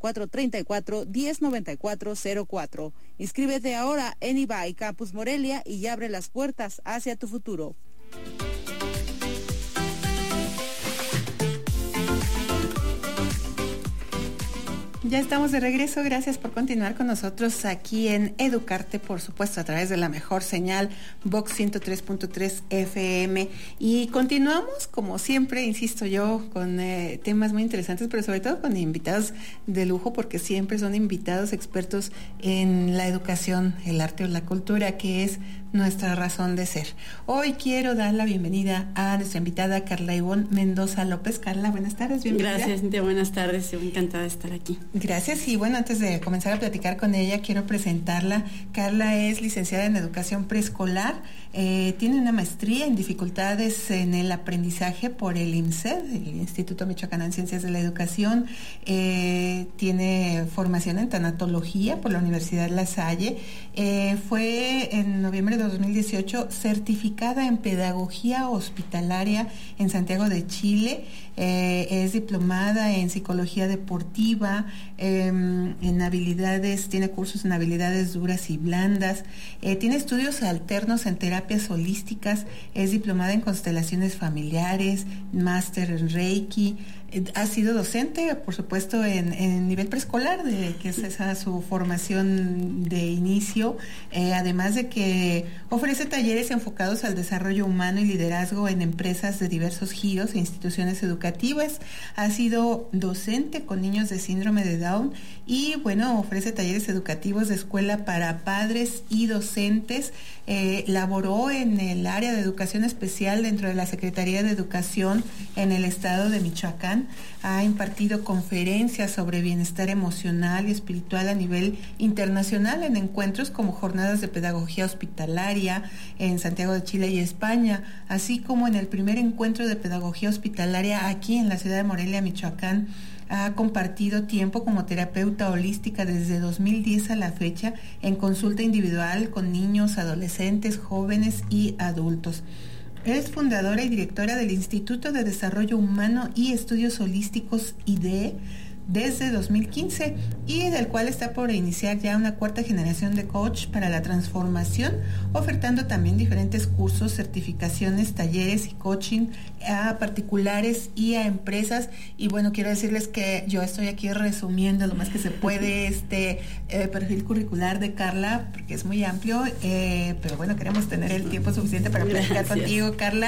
4434-109404. Inscríbete ahora en IBAI Campus Morelia y abre las puertas hacia tu futuro. Ya estamos de regreso, gracias por continuar con nosotros aquí en Educarte, por supuesto, a través de la mejor señal, Vox 103.3 FM. Y continuamos, como siempre, insisto yo, con temas muy interesantes, pero sobre todo con invitados de lujo, porque siempre son invitados expertos en la educación, el arte o la cultura, que es nuestra razón de ser. Hoy quiero dar la bienvenida a nuestra invitada Carla Ivonne Mendoza López. Carla, buenas tardes, bienvenida. Gracias, Cintia, buenas tardes, encantada de estar aquí. Gracias, y bueno, antes de comenzar a platicar con ella, quiero presentarla. Carla es licenciada en educación preescolar, tiene una maestría en dificultades en el aprendizaje por el IMCED, el Instituto Michoacán en Ciencias de la Educación, tiene formación en tanatología por la Universidad La Salle, fue en noviembre de 2018 certificada en pedagogía hospitalaria en Santiago de Chile, es diplomada en psicología deportiva, en habilidades, tiene cursos en habilidades duras y blandas, tiene estudios alternos en terapias holísticas, es diplomada en constelaciones familiares, máster en Reiki, ha sido docente, por supuesto, en nivel preescolar, que es esa su formación de inicio, además de que ofrece talleres enfocados al desarrollo humano y liderazgo en empresas de diversos giros e instituciones educativas. Ha sido docente con niños de síndrome de Down y, bueno, ofrece talleres educativos de escuela para padres y docentes. Laboró en el área de educación especial dentro de la Secretaría de Educación en el estado de Michoacán. Ha impartido conferencias sobre bienestar emocional y espiritual a nivel internacional en encuentros como jornadas de pedagogía hospitalaria en Santiago de Chile y España, así como en el primer encuentro de pedagogía hospitalaria aquí en la ciudad de Morelia, Michoacán. Ha compartido tiempo como terapeuta holística desde 2010 a la fecha en consulta individual con niños, adolescentes, jóvenes y adultos. Es fundadora y directora del Instituto de Desarrollo Humano y Estudios Holísticos IDE desde 2015 y del cual está por iniciar ya una cuarta generación de coach para la transformación, ofertando también diferentes cursos, certificaciones, talleres y coaching a particulares y a empresas. Y bueno, quiero decirles que yo estoy aquí resumiendo lo más que se puede este perfil curricular de Carla, porque es muy amplio, pero bueno, queremos tener el tiempo suficiente para platicar contigo, Carla.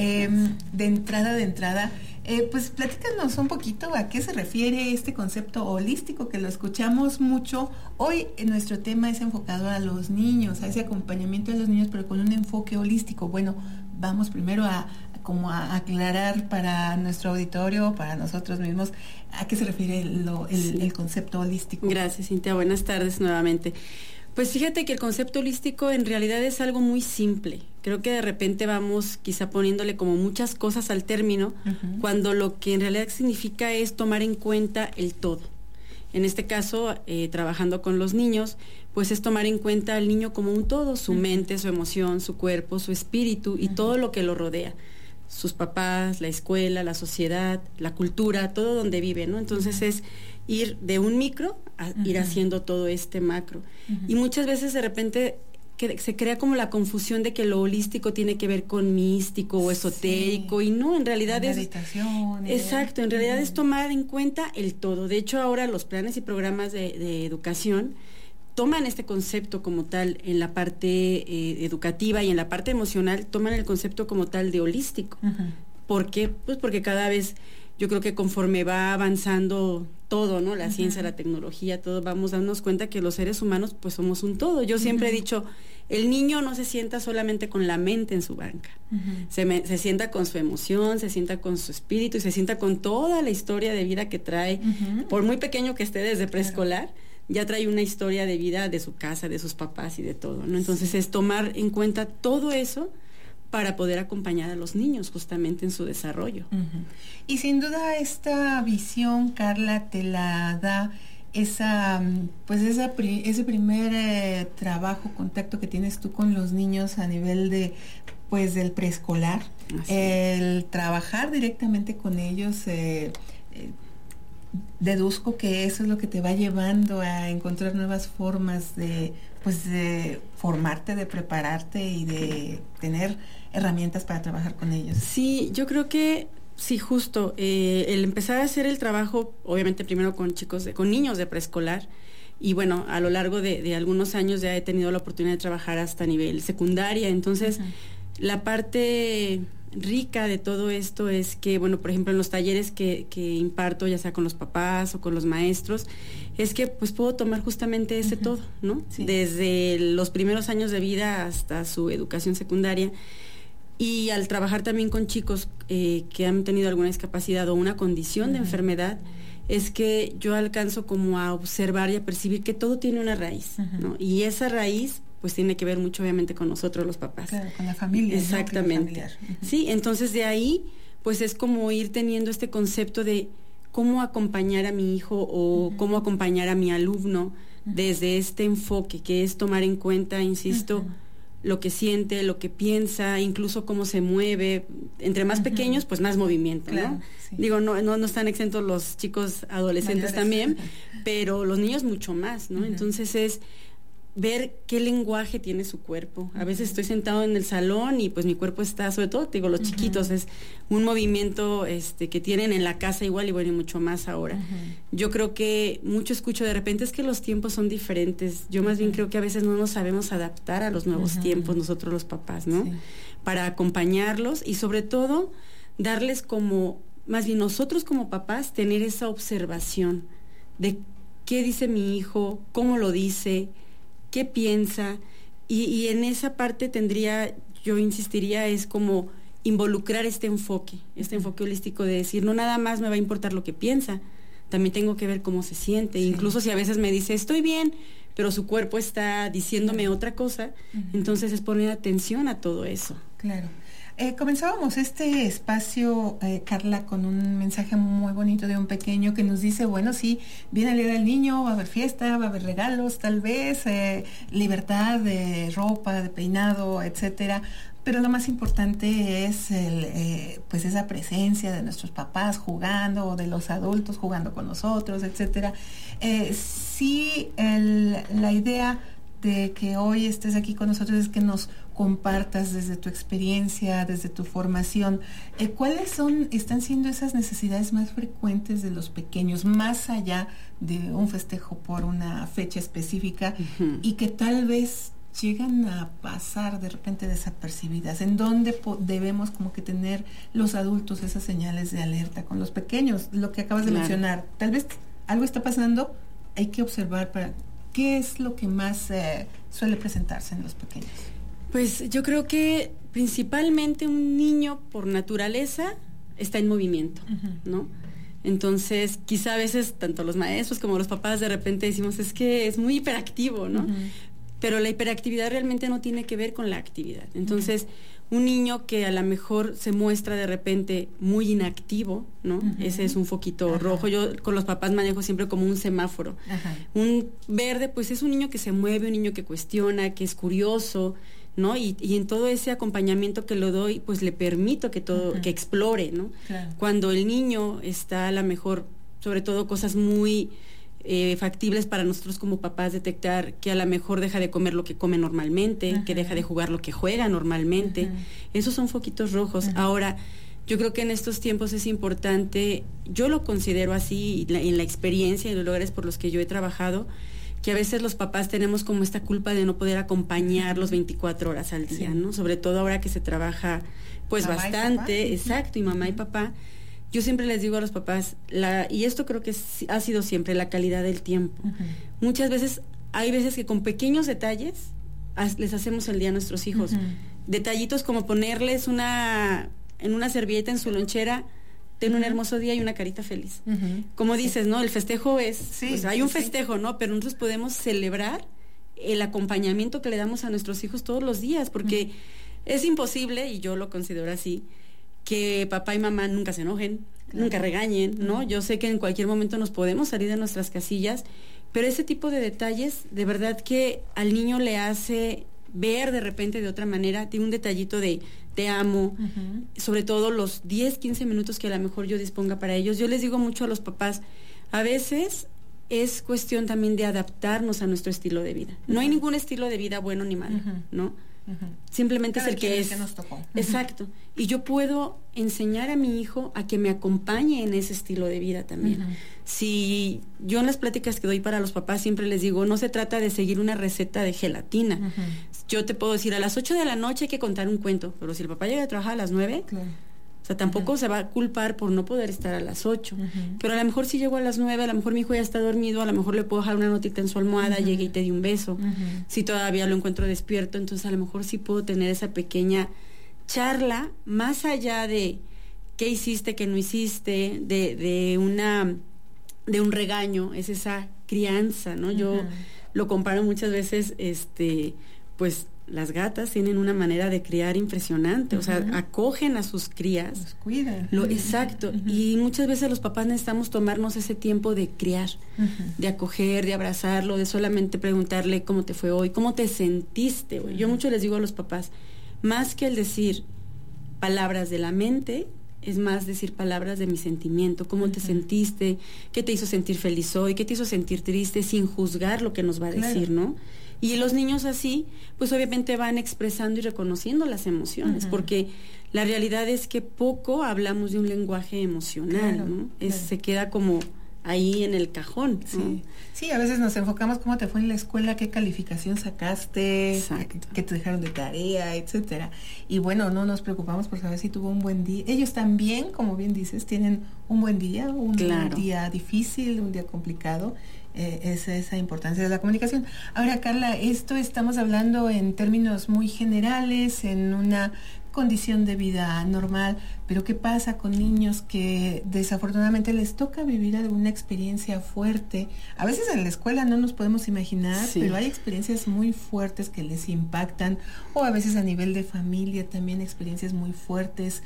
De entrada, pues platícanos un poquito a qué se refiere este concepto holístico, que lo escuchamos mucho. Hoy nuestro tema es enfocado a los niños, a ese acompañamiento de los niños, pero con un enfoque holístico. Bueno, vamos primero a aclarar para nuestro auditorio, para nosotros mismos, a qué se refiere el concepto holístico. Gracias, Cintia. Buenas tardes nuevamente. Pues fíjate que el concepto holístico en realidad es algo muy simple. Creo que de repente vamos quizá poniéndole como muchas cosas al término, cuando lo que en realidad significa es tomar en cuenta el todo. En este caso, trabajando con los niños, pues es tomar en cuenta al niño como un todo, su mente, su emoción, su cuerpo, su espíritu y todo lo que lo rodea. Sus papás, la escuela, la sociedad, la cultura, todo donde vive, ¿no? Entonces es ir de un micro a ir haciendo todo este macro. Y muchas veces de repente se crea como la confusión de que lo holístico tiene que ver con místico o esotérico, y no, en realidad es... meditación. Exacto, en realidad es tomar en cuenta el todo. De hecho, ahora los planes y programas de educación toman este concepto como tal en la parte educativa, y en la parte emocional toman el concepto como tal de holístico. ¿Por qué? Pues porque cada vez, yo creo que conforme va avanzando todo, ¿no? La ciencia, la tecnología, todo, vamos dándonos cuenta que los seres humanos pues somos un todo. Yo siempre he dicho, el niño no se sienta solamente con la mente en su banca, se sienta con su emoción, se sienta con su espíritu y se sienta con toda la historia de vida que trae, por muy pequeño que esté desde preescolar, ya trae una historia de vida de su casa, de sus papás y de todo, ¿no? Entonces es tomar en cuenta todo eso para poder acompañar a los niños justamente en su desarrollo. Y sin duda esta visión, Carla, te la da ese primer trabajo, contacto que tienes tú con los niños a nivel de del preescolar. El trabajar directamente con ellos, deduzco que eso es lo que te va llevando a encontrar nuevas formas de formarte, de prepararte y de tener herramientas para trabajar con ellos. Sí, yo creo que sí, justo el empezar a hacer el trabajo, obviamente primero con niños de preescolar, y bueno, a lo largo de algunos años ya he tenido la oportunidad de trabajar hasta nivel secundaria. Entonces la parte rica de todo esto es que, bueno, por ejemplo, en los talleres que imparto, ya sea con los papás o con los maestros, es que pues puedo tomar justamente ese todo, ¿no? Sí. Desde los primeros años de vida hasta su educación secundaria. Y al trabajar también con chicos que han tenido alguna discapacidad o una condición de enfermedad, es que yo alcanzo como a observar y a percibir que todo tiene una raíz, ¿no? Y esa raíz pues tiene que ver mucho obviamente con nosotros los papás. Claro, con la familia. Exactamente. Sí, entonces de ahí pues es como ir teniendo este concepto de cómo acompañar a mi hijo o cómo acompañar a mi alumno desde este enfoque, que es tomar en cuenta, insisto, lo que siente, lo que piensa, incluso cómo se mueve. Entre más pequeños, pues más movimiento, claro, ¿no? Sí. Digo, no están exentos los chicos adolescentes también, pero los niños mucho más, ¿no? Entonces es ver qué lenguaje tiene su cuerpo. A veces estoy sentado en el salón y pues mi cuerpo está, sobre todo, digo, los chiquitos, es un movimiento que tienen en la casa igual y bueno, y mucho más ahora. Yo creo que mucho escucho de repente es que los tiempos son diferentes. Yo más bien creo que a veces no nos sabemos adaptar a los nuevos tiempos, nosotros los papás, ¿no? Sí. Para acompañarlos y sobre todo darles como, más bien nosotros como papás, tener esa observación de qué dice mi hijo, cómo lo dice, qué piensa, y en esa parte yo insistiría, es como involucrar este enfoque holístico de decir, no nada más me va a importar lo que piensa, también tengo que ver cómo se siente, incluso si a veces me dice, estoy bien, pero su cuerpo está diciéndome otra cosa, entonces es poner atención a todo eso. Claro. Comenzábamos este espacio, Carla, con un mensaje muy bonito de un pequeño que nos dice, bueno, sí, viene el día del niño, va a haber fiesta, va a haber regalos, tal vez, libertad de ropa, de peinado, etcétera, pero lo más importante es pues esa presencia de nuestros papás jugando, o de los adultos jugando con nosotros, etcétera. Sí, la idea de que hoy estés aquí con nosotros es que nos compartas desde tu experiencia, desde tu formación, ¿cuáles están siendo esas necesidades más frecuentes de los pequeños, más allá de un festejo por una fecha específica y que tal vez llegan a pasar de repente desapercibidas? ¿En dónde debemos como que tener los adultos esas señales de alerta con los pequeños? Lo que acabas de mencionar, tal vez algo está pasando, hay que observar para qué es lo que más suele presentarse en los pequeños. Pues yo creo que principalmente un niño por naturaleza está en movimiento, ¿no? Entonces quizá a veces tanto los maestros como los papás de repente decimos es que es muy hiperactivo, ¿no? pero la hiperactividad realmente no tiene que ver con la actividad. Entonces, un niño que a lo mejor se muestra de repente muy inactivo, ¿no? Ese es un foquito rojo. Yo con los papás manejo siempre como un semáforo. Un verde, pues es un niño que se mueve, un niño que cuestiona, que es curioso, ¿no? Y en todo ese acompañamiento que lo doy, pues le permito que que explore, ¿no? Claro. Cuando el niño está a lo mejor, sobre todo cosas muy factibles para nosotros como papás detectar, que a lo mejor deja de comer lo que come normalmente, que deja de jugar lo que juega normalmente. Esos son foquitos rojos. Ahora, yo creo que en estos tiempos es importante, yo lo considero así, en la experiencia y los lugares por los que yo he trabajado, que a veces los papás tenemos como esta culpa de no poder acompañarlos 24 horas al día, ¿no? Sobre todo ahora que se trabaja pues mamá bastante, exacto, y mamá y papá. Yo siempre les digo a los papás, y esto creo que ha sido siempre, la calidad del tiempo. Muchas veces, hay veces que con pequeños detalles les hacemos el día a nuestros hijos. Detallitos como ponerles en una servilleta en su lonchera, ten un hermoso día y una carita feliz. Como dices, ¿no? El festejo es, pues hay un festejo, ¿no? Pero nosotros podemos celebrar el acompañamiento que le damos a nuestros hijos todos los días, porque es imposible, y yo lo considero así, que papá y mamá nunca se enojen, nunca regañen, ¿no? Yo sé que en cualquier momento nos podemos salir de nuestras casillas, pero ese tipo de detalles, de verdad que al niño le hace ver de repente de otra manera, tiene un detallito de te amo, sobre todo los 10, 15 minutos que a lo mejor yo disponga para ellos. Yo les digo mucho a los papás, a veces es cuestión también de adaptarnos a nuestro estilo de vida. No hay ningún estilo de vida bueno ni malo, ¿no? Simplemente cada es el que es. Que nos tocó. Exacto. Y yo puedo enseñar a mi hijo a que me acompañe en ese estilo de vida también. Si yo en las pláticas que doy para los papás siempre les digo, no se trata de seguir una receta de gelatina. Yo te puedo decir, a las 8 de la noche hay que contar un cuento, pero si el papá llega a trabajar a las 9, o sea, tampoco se va a culpar por no poder estar a las 8. Pero a lo mejor si llego a las 9, a lo mejor mi hijo ya está dormido, a lo mejor le puedo dejar una notita en su almohada, llegue y te di un beso. Si todavía lo encuentro despierto, entonces a lo mejor sí puedo tener esa pequeña charla, más allá de qué hiciste, qué no hiciste, de un regaño, es esa crianza, ¿no? Yo lo comparo muchas veces, pues las gatas tienen una manera de criar impresionante, o sea, acogen a sus crías. Los cuidan. Exacto, y muchas veces los papás necesitamos tomarnos ese tiempo de criar, de acoger, de abrazarlo, de solamente preguntarle cómo te fue hoy, cómo te sentiste hoy. Yo mucho les digo a los papás, más que el decir palabras de la mente, es más decir palabras de mi sentimiento, cómo te sentiste, qué te hizo sentir feliz hoy, qué te hizo sentir triste, sin juzgar lo que nos va a decir, ¿no? Y los niños así, pues obviamente van expresando y reconociendo las emociones, porque la realidad es que poco hablamos de un lenguaje emocional, ¿no? Se queda como ahí en el cajón, ¿no? Sí, a veces nos enfocamos cómo te fue en la escuela, qué calificación sacaste, qué te dejaron de tarea, etcétera. Y bueno, no nos preocupamos por saber si tuvo un buen día. Ellos también, como bien dices, tienen un buen día, un día difícil, un día complicado. Esa importancia de la comunicación. Ahora, Carla, esto estamos hablando en términos muy generales, en una condición de vida normal, pero ¿qué pasa con niños que desafortunadamente les toca vivir alguna experiencia fuerte? A veces en la escuela no nos podemos imaginar, pero hay experiencias muy fuertes que les impactan, o a veces a nivel de familia también experiencias muy fuertes.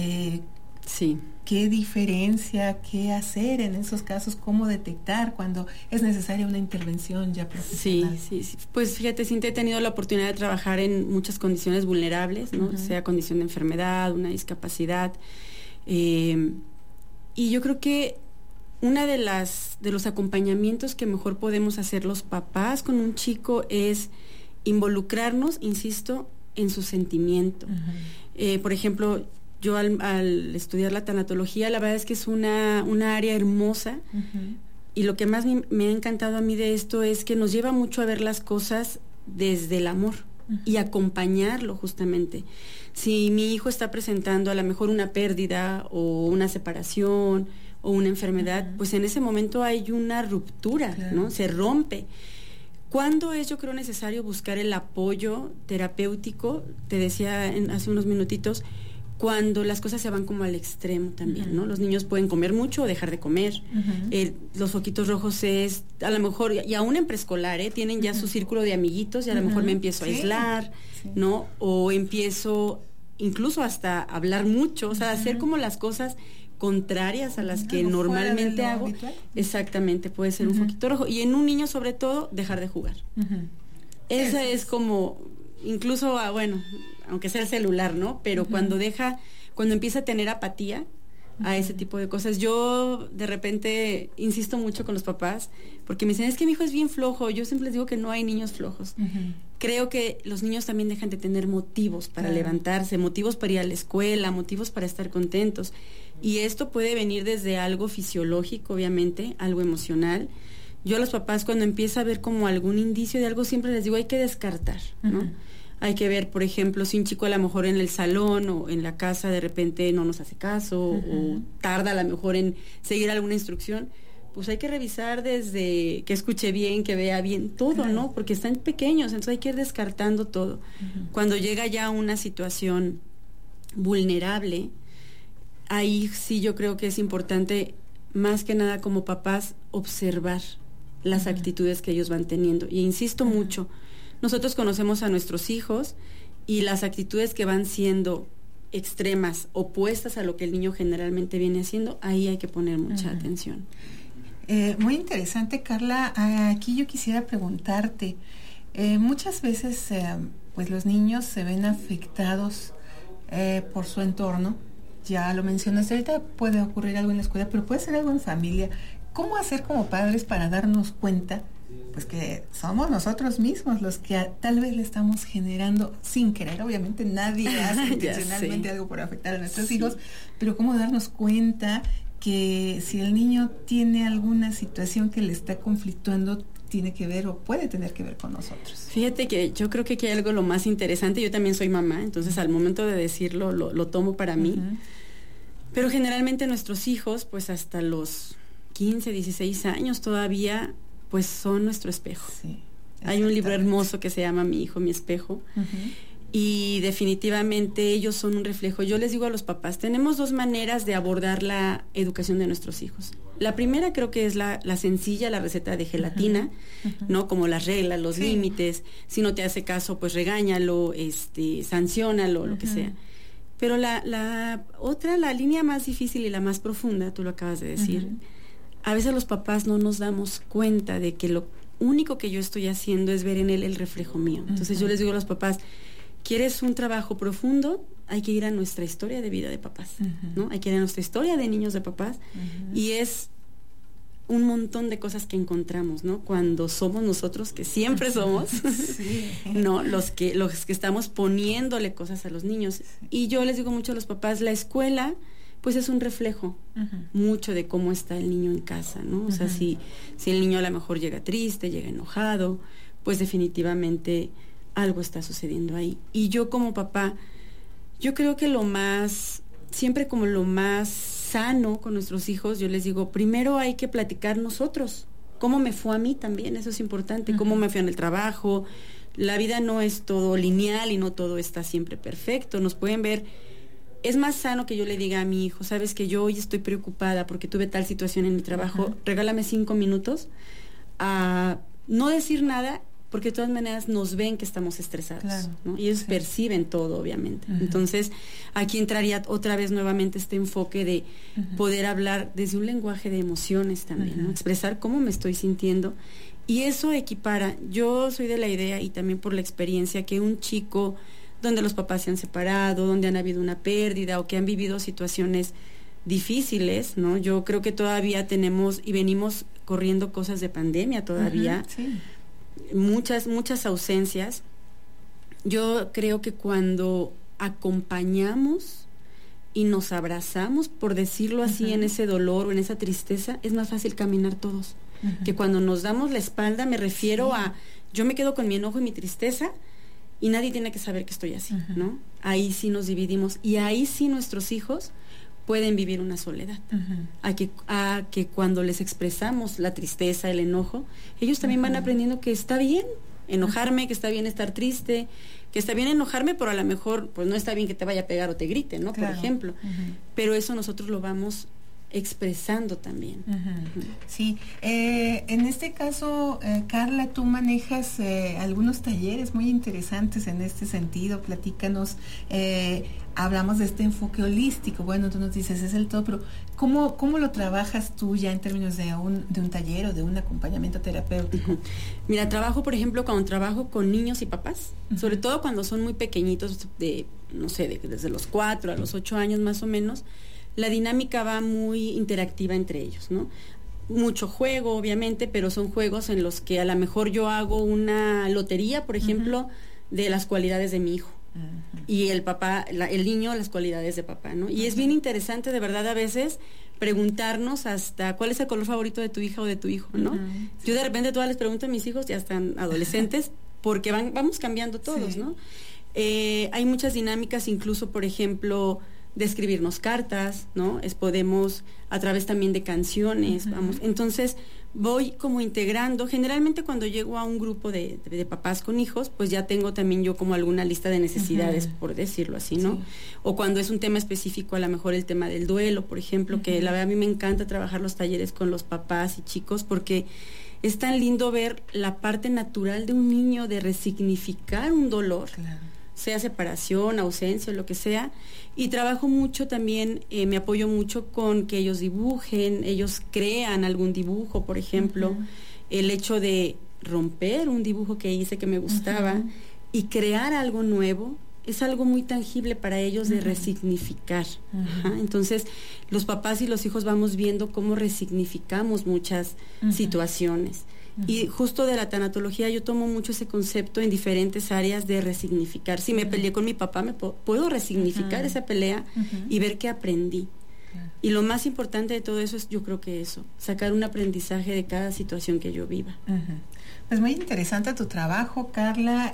¿Qué diferencia, qué hacer en esos casos? ¿Cómo detectar cuando es necesaria una intervención ya profesional? Sí. Pues fíjate, Cintia, he tenido la oportunidad de trabajar en muchas condiciones vulnerables, ¿no? Sea condición de enfermedad, una discapacidad. Y yo creo que una de los acompañamientos que mejor podemos hacer los papás con un chico es involucrarnos, insisto, en su sentimiento. Por ejemplo, yo al estudiar la tanatología, la verdad es que es una área hermosa, y lo que más me ha encantado a mí de esto es que nos lleva mucho a ver las cosas desde el amor y acompañarlo justamente. Si mi hijo está presentando a lo mejor una pérdida o una separación o una enfermedad, pues en ese momento hay una ruptura, ¿no? Se rompe. ¿Cuándo es, yo creo, necesario buscar el apoyo terapéutico? Te decía hace unos minutitos, cuando las cosas se van como al extremo también, ¿no? Los niños pueden comer mucho o dejar de comer. Los foquitos rojos es, a lo mejor, y aún en preescolar, tienen ya su círculo de amiguitos y a lo mejor me empiezo a aislar, ¿no? O empiezo incluso hasta a hablar mucho, o sea, hacer como las cosas contrarias a las que normalmente hago. Habitual. Exactamente, puede ser un foquito rojo. Y en un niño, sobre todo, dejar de jugar. Esa es como, incluso, bueno, aunque sea el celular, ¿no? Pero cuando empieza a tener apatía a ese tipo de cosas, yo de repente insisto mucho con los papás, porque me dicen, es que mi hijo es bien flojo. Yo siempre les digo que no hay niños flojos. Creo que los niños también dejan de tener motivos para levantarse, motivos para ir a la escuela, motivos para estar contentos. Y esto puede venir desde algo fisiológico, obviamente, algo emocional. Yo a los papás, cuando empieza a ver como algún indicio de algo, siempre les digo, hay que descartar, ¿no? Hay que ver, por ejemplo, si un chico a lo mejor en el salón o en la casa de repente no nos hace caso o tarda a lo mejor en seguir alguna instrucción, pues hay que revisar desde que escuche bien, que vea bien, todo, ¿no? Porque están pequeños, entonces hay que ir descartando todo. Cuando llega ya una situación vulnerable, ahí sí yo creo que es importante, más que nada como papás, observar las actitudes que ellos van teniendo. Y insisto mucho, nosotros conocemos a nuestros hijos y las actitudes que van siendo extremas, opuestas a lo que el niño generalmente viene haciendo, ahí hay que poner mucha atención. Muy interesante, Carla. Aquí yo quisiera preguntarte, muchas veces pues los niños se ven afectados por su entorno. Ya lo mencionaste, ahorita puede ocurrir algo en la escuela, pero puede ser algo en familia. ¿Cómo hacer como padres para darnos cuenta pues que somos nosotros mismos los que tal vez le estamos generando sin querer? Obviamente nadie hace intencionalmente algo por afectar a nuestros hijos, pero cómo darnos cuenta que si el niño tiene alguna situación que le está conflictuando, tiene que ver o puede tener que ver con nosotros. Fíjate que yo creo que aquí hay algo lo más interesante. Yo también soy mamá, entonces al momento de decirlo lo tomo para mí. Pero generalmente nuestros hijos, pues hasta los 15, 16 años todavía, pues son nuestro espejo. Hay un libro hermoso que se llama Mi hijo, mi espejo. Y definitivamente ellos son un reflejo. Yo les digo a los papás, tenemos dos maneras de abordar la educación de nuestros hijos. La primera creo que es la sencilla, la receta de gelatina, ¿no? Como las reglas, los límites. Si no te hace caso, pues regáñalo, sanciónalo, lo que sea. Pero la otra, la línea más difícil y la más profunda, tú lo acabas de decir, a veces los papás no nos damos cuenta de que lo único que yo estoy haciendo es ver en él el reflejo mío. Entonces yo les digo a los papás, ¿quieres un trabajo profundo? Hay que ir a nuestra historia de vida de papás, ¿no? Hay que ir a nuestra historia de niños de papás, y es un montón de cosas que encontramos, ¿no? Cuando somos nosotros, que siempre somos, ¿no? Los que estamos poniéndole cosas a los niños. Y yo les digo mucho a los papás, la escuela, pues es un reflejo mucho de cómo está el niño en casa, ¿no? O sea, si el niño a lo mejor llega triste, llega enojado, pues definitivamente algo está sucediendo ahí. Y yo como papá, yo creo que siempre como lo más sano con nuestros hijos, yo les digo, primero hay que platicar nosotros, cómo me fue a mí también, eso es importante, cómo me fue en el trabajo. La vida no es todo lineal y no todo está siempre perfecto, nos pueden ver. Es más sano que yo le diga a mi hijo, sabes que yo hoy estoy preocupada porque tuve tal situación en mi trabajo, regálame 5 minutos, a no decir nada, porque de todas maneras nos ven que estamos estresados, ¿no? Y ellos perciben todo, obviamente. Entonces, aquí entraría otra vez nuevamente este enfoque de poder hablar desde un lenguaje de emociones también, ¿no? Expresar cómo me estoy sintiendo. Y eso equipara. Yo soy de la idea, y también por la experiencia, que un chico donde los papás se han separado, donde han habido una pérdida o que han vivido situaciones difíciles, ¿no? Yo creo que todavía tenemos y venimos corriendo cosas de pandemia todavía. Muchas ausencias. Yo creo que cuando acompañamos y nos abrazamos, por decirlo así, en ese dolor o en esa tristeza, es más fácil caminar todos. Que cuando nos damos la espalda, me refiero a, yo me quedo con mi enojo y mi tristeza y nadie tiene que saber que estoy así, ¿no? Ahí sí nos dividimos y ahí sí nuestros hijos pueden vivir una soledad. A que cuando les expresamos la tristeza, el enojo, ellos también van aprendiendo que está bien, enojarme, que está bien estar triste, que está bien enojarme, pero a lo mejor pues no está bien que te vaya a pegar o te grite, ¿no? Claro. Por ejemplo. Pero eso nosotros lo vamos expresando también. Sí, en este caso, Carla, tú manejas algunos talleres muy interesantes en este sentido. Platícanos, hablamos de este enfoque holístico. Bueno, tú nos dices, es el todo, pero ¿cómo lo trabajas tú ya en términos de un taller o de un acompañamiento terapéutico? Mira, por ejemplo, cuando trabajo con niños y papás, sobre todo cuando son muy pequeñitos, desde los 4 a los 8 años más o menos, la dinámica va muy interactiva entre ellos, ¿no? Mucho juego, obviamente, pero son juegos en los que a lo mejor yo hago una lotería, por ejemplo, de las cualidades de mi hijo. Y el papá, el niño, las cualidades de papá, ¿no? Y es bien interesante, de verdad, a veces preguntarnos hasta cuál es el color favorito de tu hija o de tu hijo, ¿no? Yo de repente todas les pregunto a mis hijos, ya están adolescentes, porque vamos cambiando todos, ¿no? Hay muchas dinámicas, incluso, por ejemplo, de escribirnos cartas, ¿no? Podemos a través también de canciones, vamos. Entonces, voy como integrando. Generalmente cuando llego a un grupo de papás con hijos, pues ya tengo también yo como alguna lista de necesidades, por decirlo así, ¿no? Sí. O cuando es un tema específico, a lo mejor el tema del duelo, por ejemplo, que la verdad a mí me encanta trabajar los talleres con los papás y chicos, porque es tan lindo ver la parte natural de un niño de resignificar un dolor. Claro. Sea separación, ausencia, lo que sea, y trabajo mucho también, me apoyo mucho con que ellos dibujen, ellos crean algún dibujo, por ejemplo, el hecho de romper un dibujo que hice que me gustaba y crear algo nuevo, es algo muy tangible para ellos de resignificar. Entonces, los papás y los hijos vamos viendo cómo resignificamos muchas situaciones. Y justo de la tanatología yo tomo mucho ese concepto en diferentes áreas de resignificar. Si me peleé con mi papá, puedo resignificar esa pelea y ver qué aprendí. Y lo más importante de todo eso es, yo creo que eso, sacar un aprendizaje de cada situación que yo viva. Pues muy interesante tu trabajo, Carla.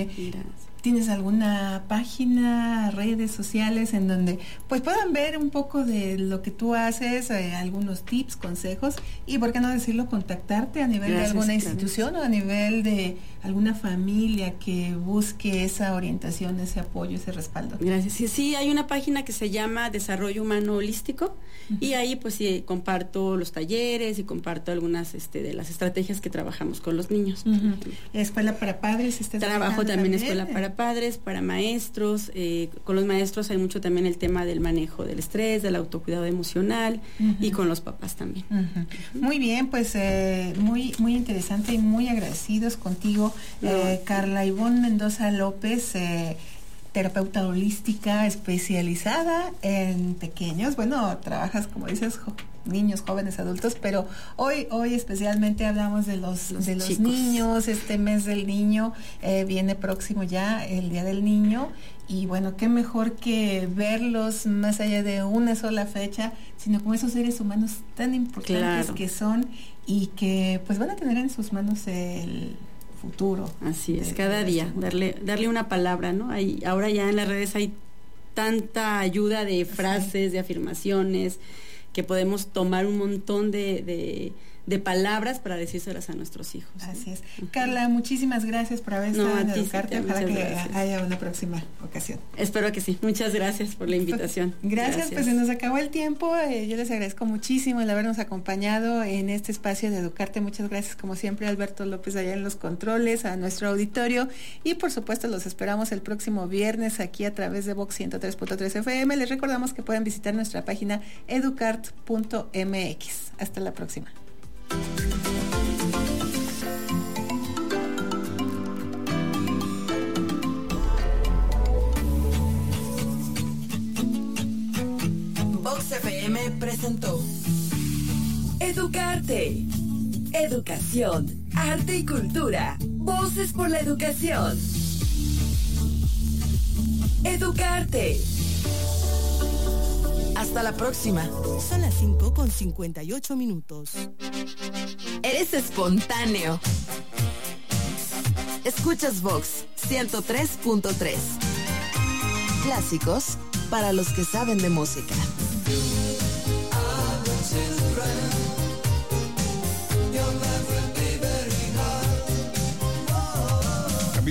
¿Tienes alguna página, redes sociales en donde pues puedan ver un poco de lo que tú haces, algunos tips, consejos y, por qué no decirlo, contactarte a nivel de alguna institución o a nivel de alguna familia que busque esa orientación, ese apoyo, ese respaldo? Gracias. Sí, hay una página que se llama Desarrollo Humano Holístico y ahí pues sí comparto los talleres y comparto algunas de las estrategias que trabajamos con los niños. ¿Escuela para padres? Trabajo también escuela para padres, para maestros. Con los maestros hay mucho también el tema del manejo del estrés, del autocuidado emocional y con los papás también. Muy bien, pues muy interesante y muy agradecidos contigo, Carla Ivonne Mendoza López, terapeuta holística especializada en pequeños. Bueno, trabajas, como dices, niños, jóvenes, adultos, pero hoy especialmente hablamos de los niños. Este mes del niño viene próximo ya el Día del Niño, y bueno, qué mejor que verlos más allá de una sola fecha, sino como esos seres humanos tan importantes que son y que pues van a tener en sus manos el futuro. Así es, cada día darle una palabra, ¿no? Ahora ya en las redes hay tanta ayuda de frases, de afirmaciones, que podemos tomar un montón de palabras para decírselas a nuestros hijos. Así es. Carla, muchísimas gracias por haber estado en Educarte. Ojalá que haya una próxima ocasión. Espero que sí. Muchas gracias por la invitación. Gracias. Pues se nos acabó el tiempo. Yo les agradezco muchísimo el habernos acompañado en este espacio de Educarte. Muchas gracias, como siempre, Alberto López allá en los controles, a nuestro auditorio, y por supuesto los esperamos el próximo viernes aquí a través de Vox 103.3 FM. Les recordamos que pueden visitar nuestra página educart.mx. Hasta la próxima. Vox FM presentó Educarte. Educación, arte y cultura. Voces por la educación. Educarte. Hasta la próxima. Son las 5:58. Eres espontáneo. Escuchas Vox 103.3. Clásicos para los que saben de música.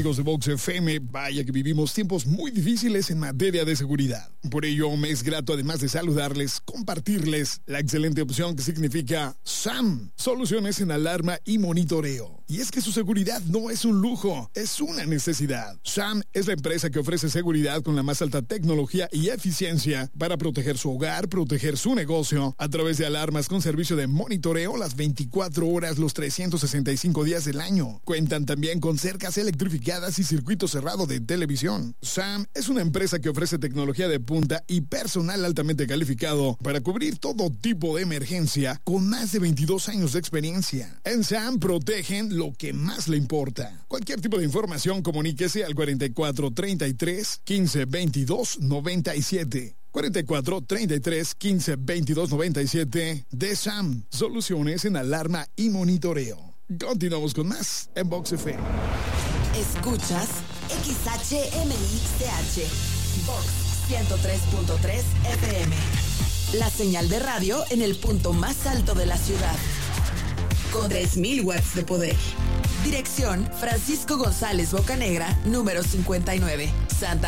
amigos de Vox FM, vaya que vivimos tiempos muy difíciles en materia de seguridad. Por ello, me es grato, además de saludarles, compartirles la excelente opción que significa SAM, soluciones en alarma y monitoreo. Y es que su seguridad no es un lujo, es una necesidad. SAM es la empresa que ofrece seguridad con la más alta tecnología y eficiencia para proteger su hogar, proteger su negocio, a través de alarmas con servicio de monitoreo las 24 horas, los 365 días del año. Cuentan también con cercas electrificadas y circuito cerrado de televisión. SAM es una empresa que ofrece tecnología de punta y personal altamente calificado para cubrir todo tipo de emergencia con más de 22 años de experiencia. En SAM protegen lo que más le importa. Cualquier tipo de información, comuníquese al 44 33 15 22 97. 44 33 15 22 97 de SAM, soluciones en alarma y monitoreo. Continuamos con más en Vox FM. Escuchas XHMXTH, Vox 103.3 FM. La señal de radio en el punto más alto de la ciudad. Con 3,000 watts de poder. Dirección Francisco González Bocanegra, número 59, Santa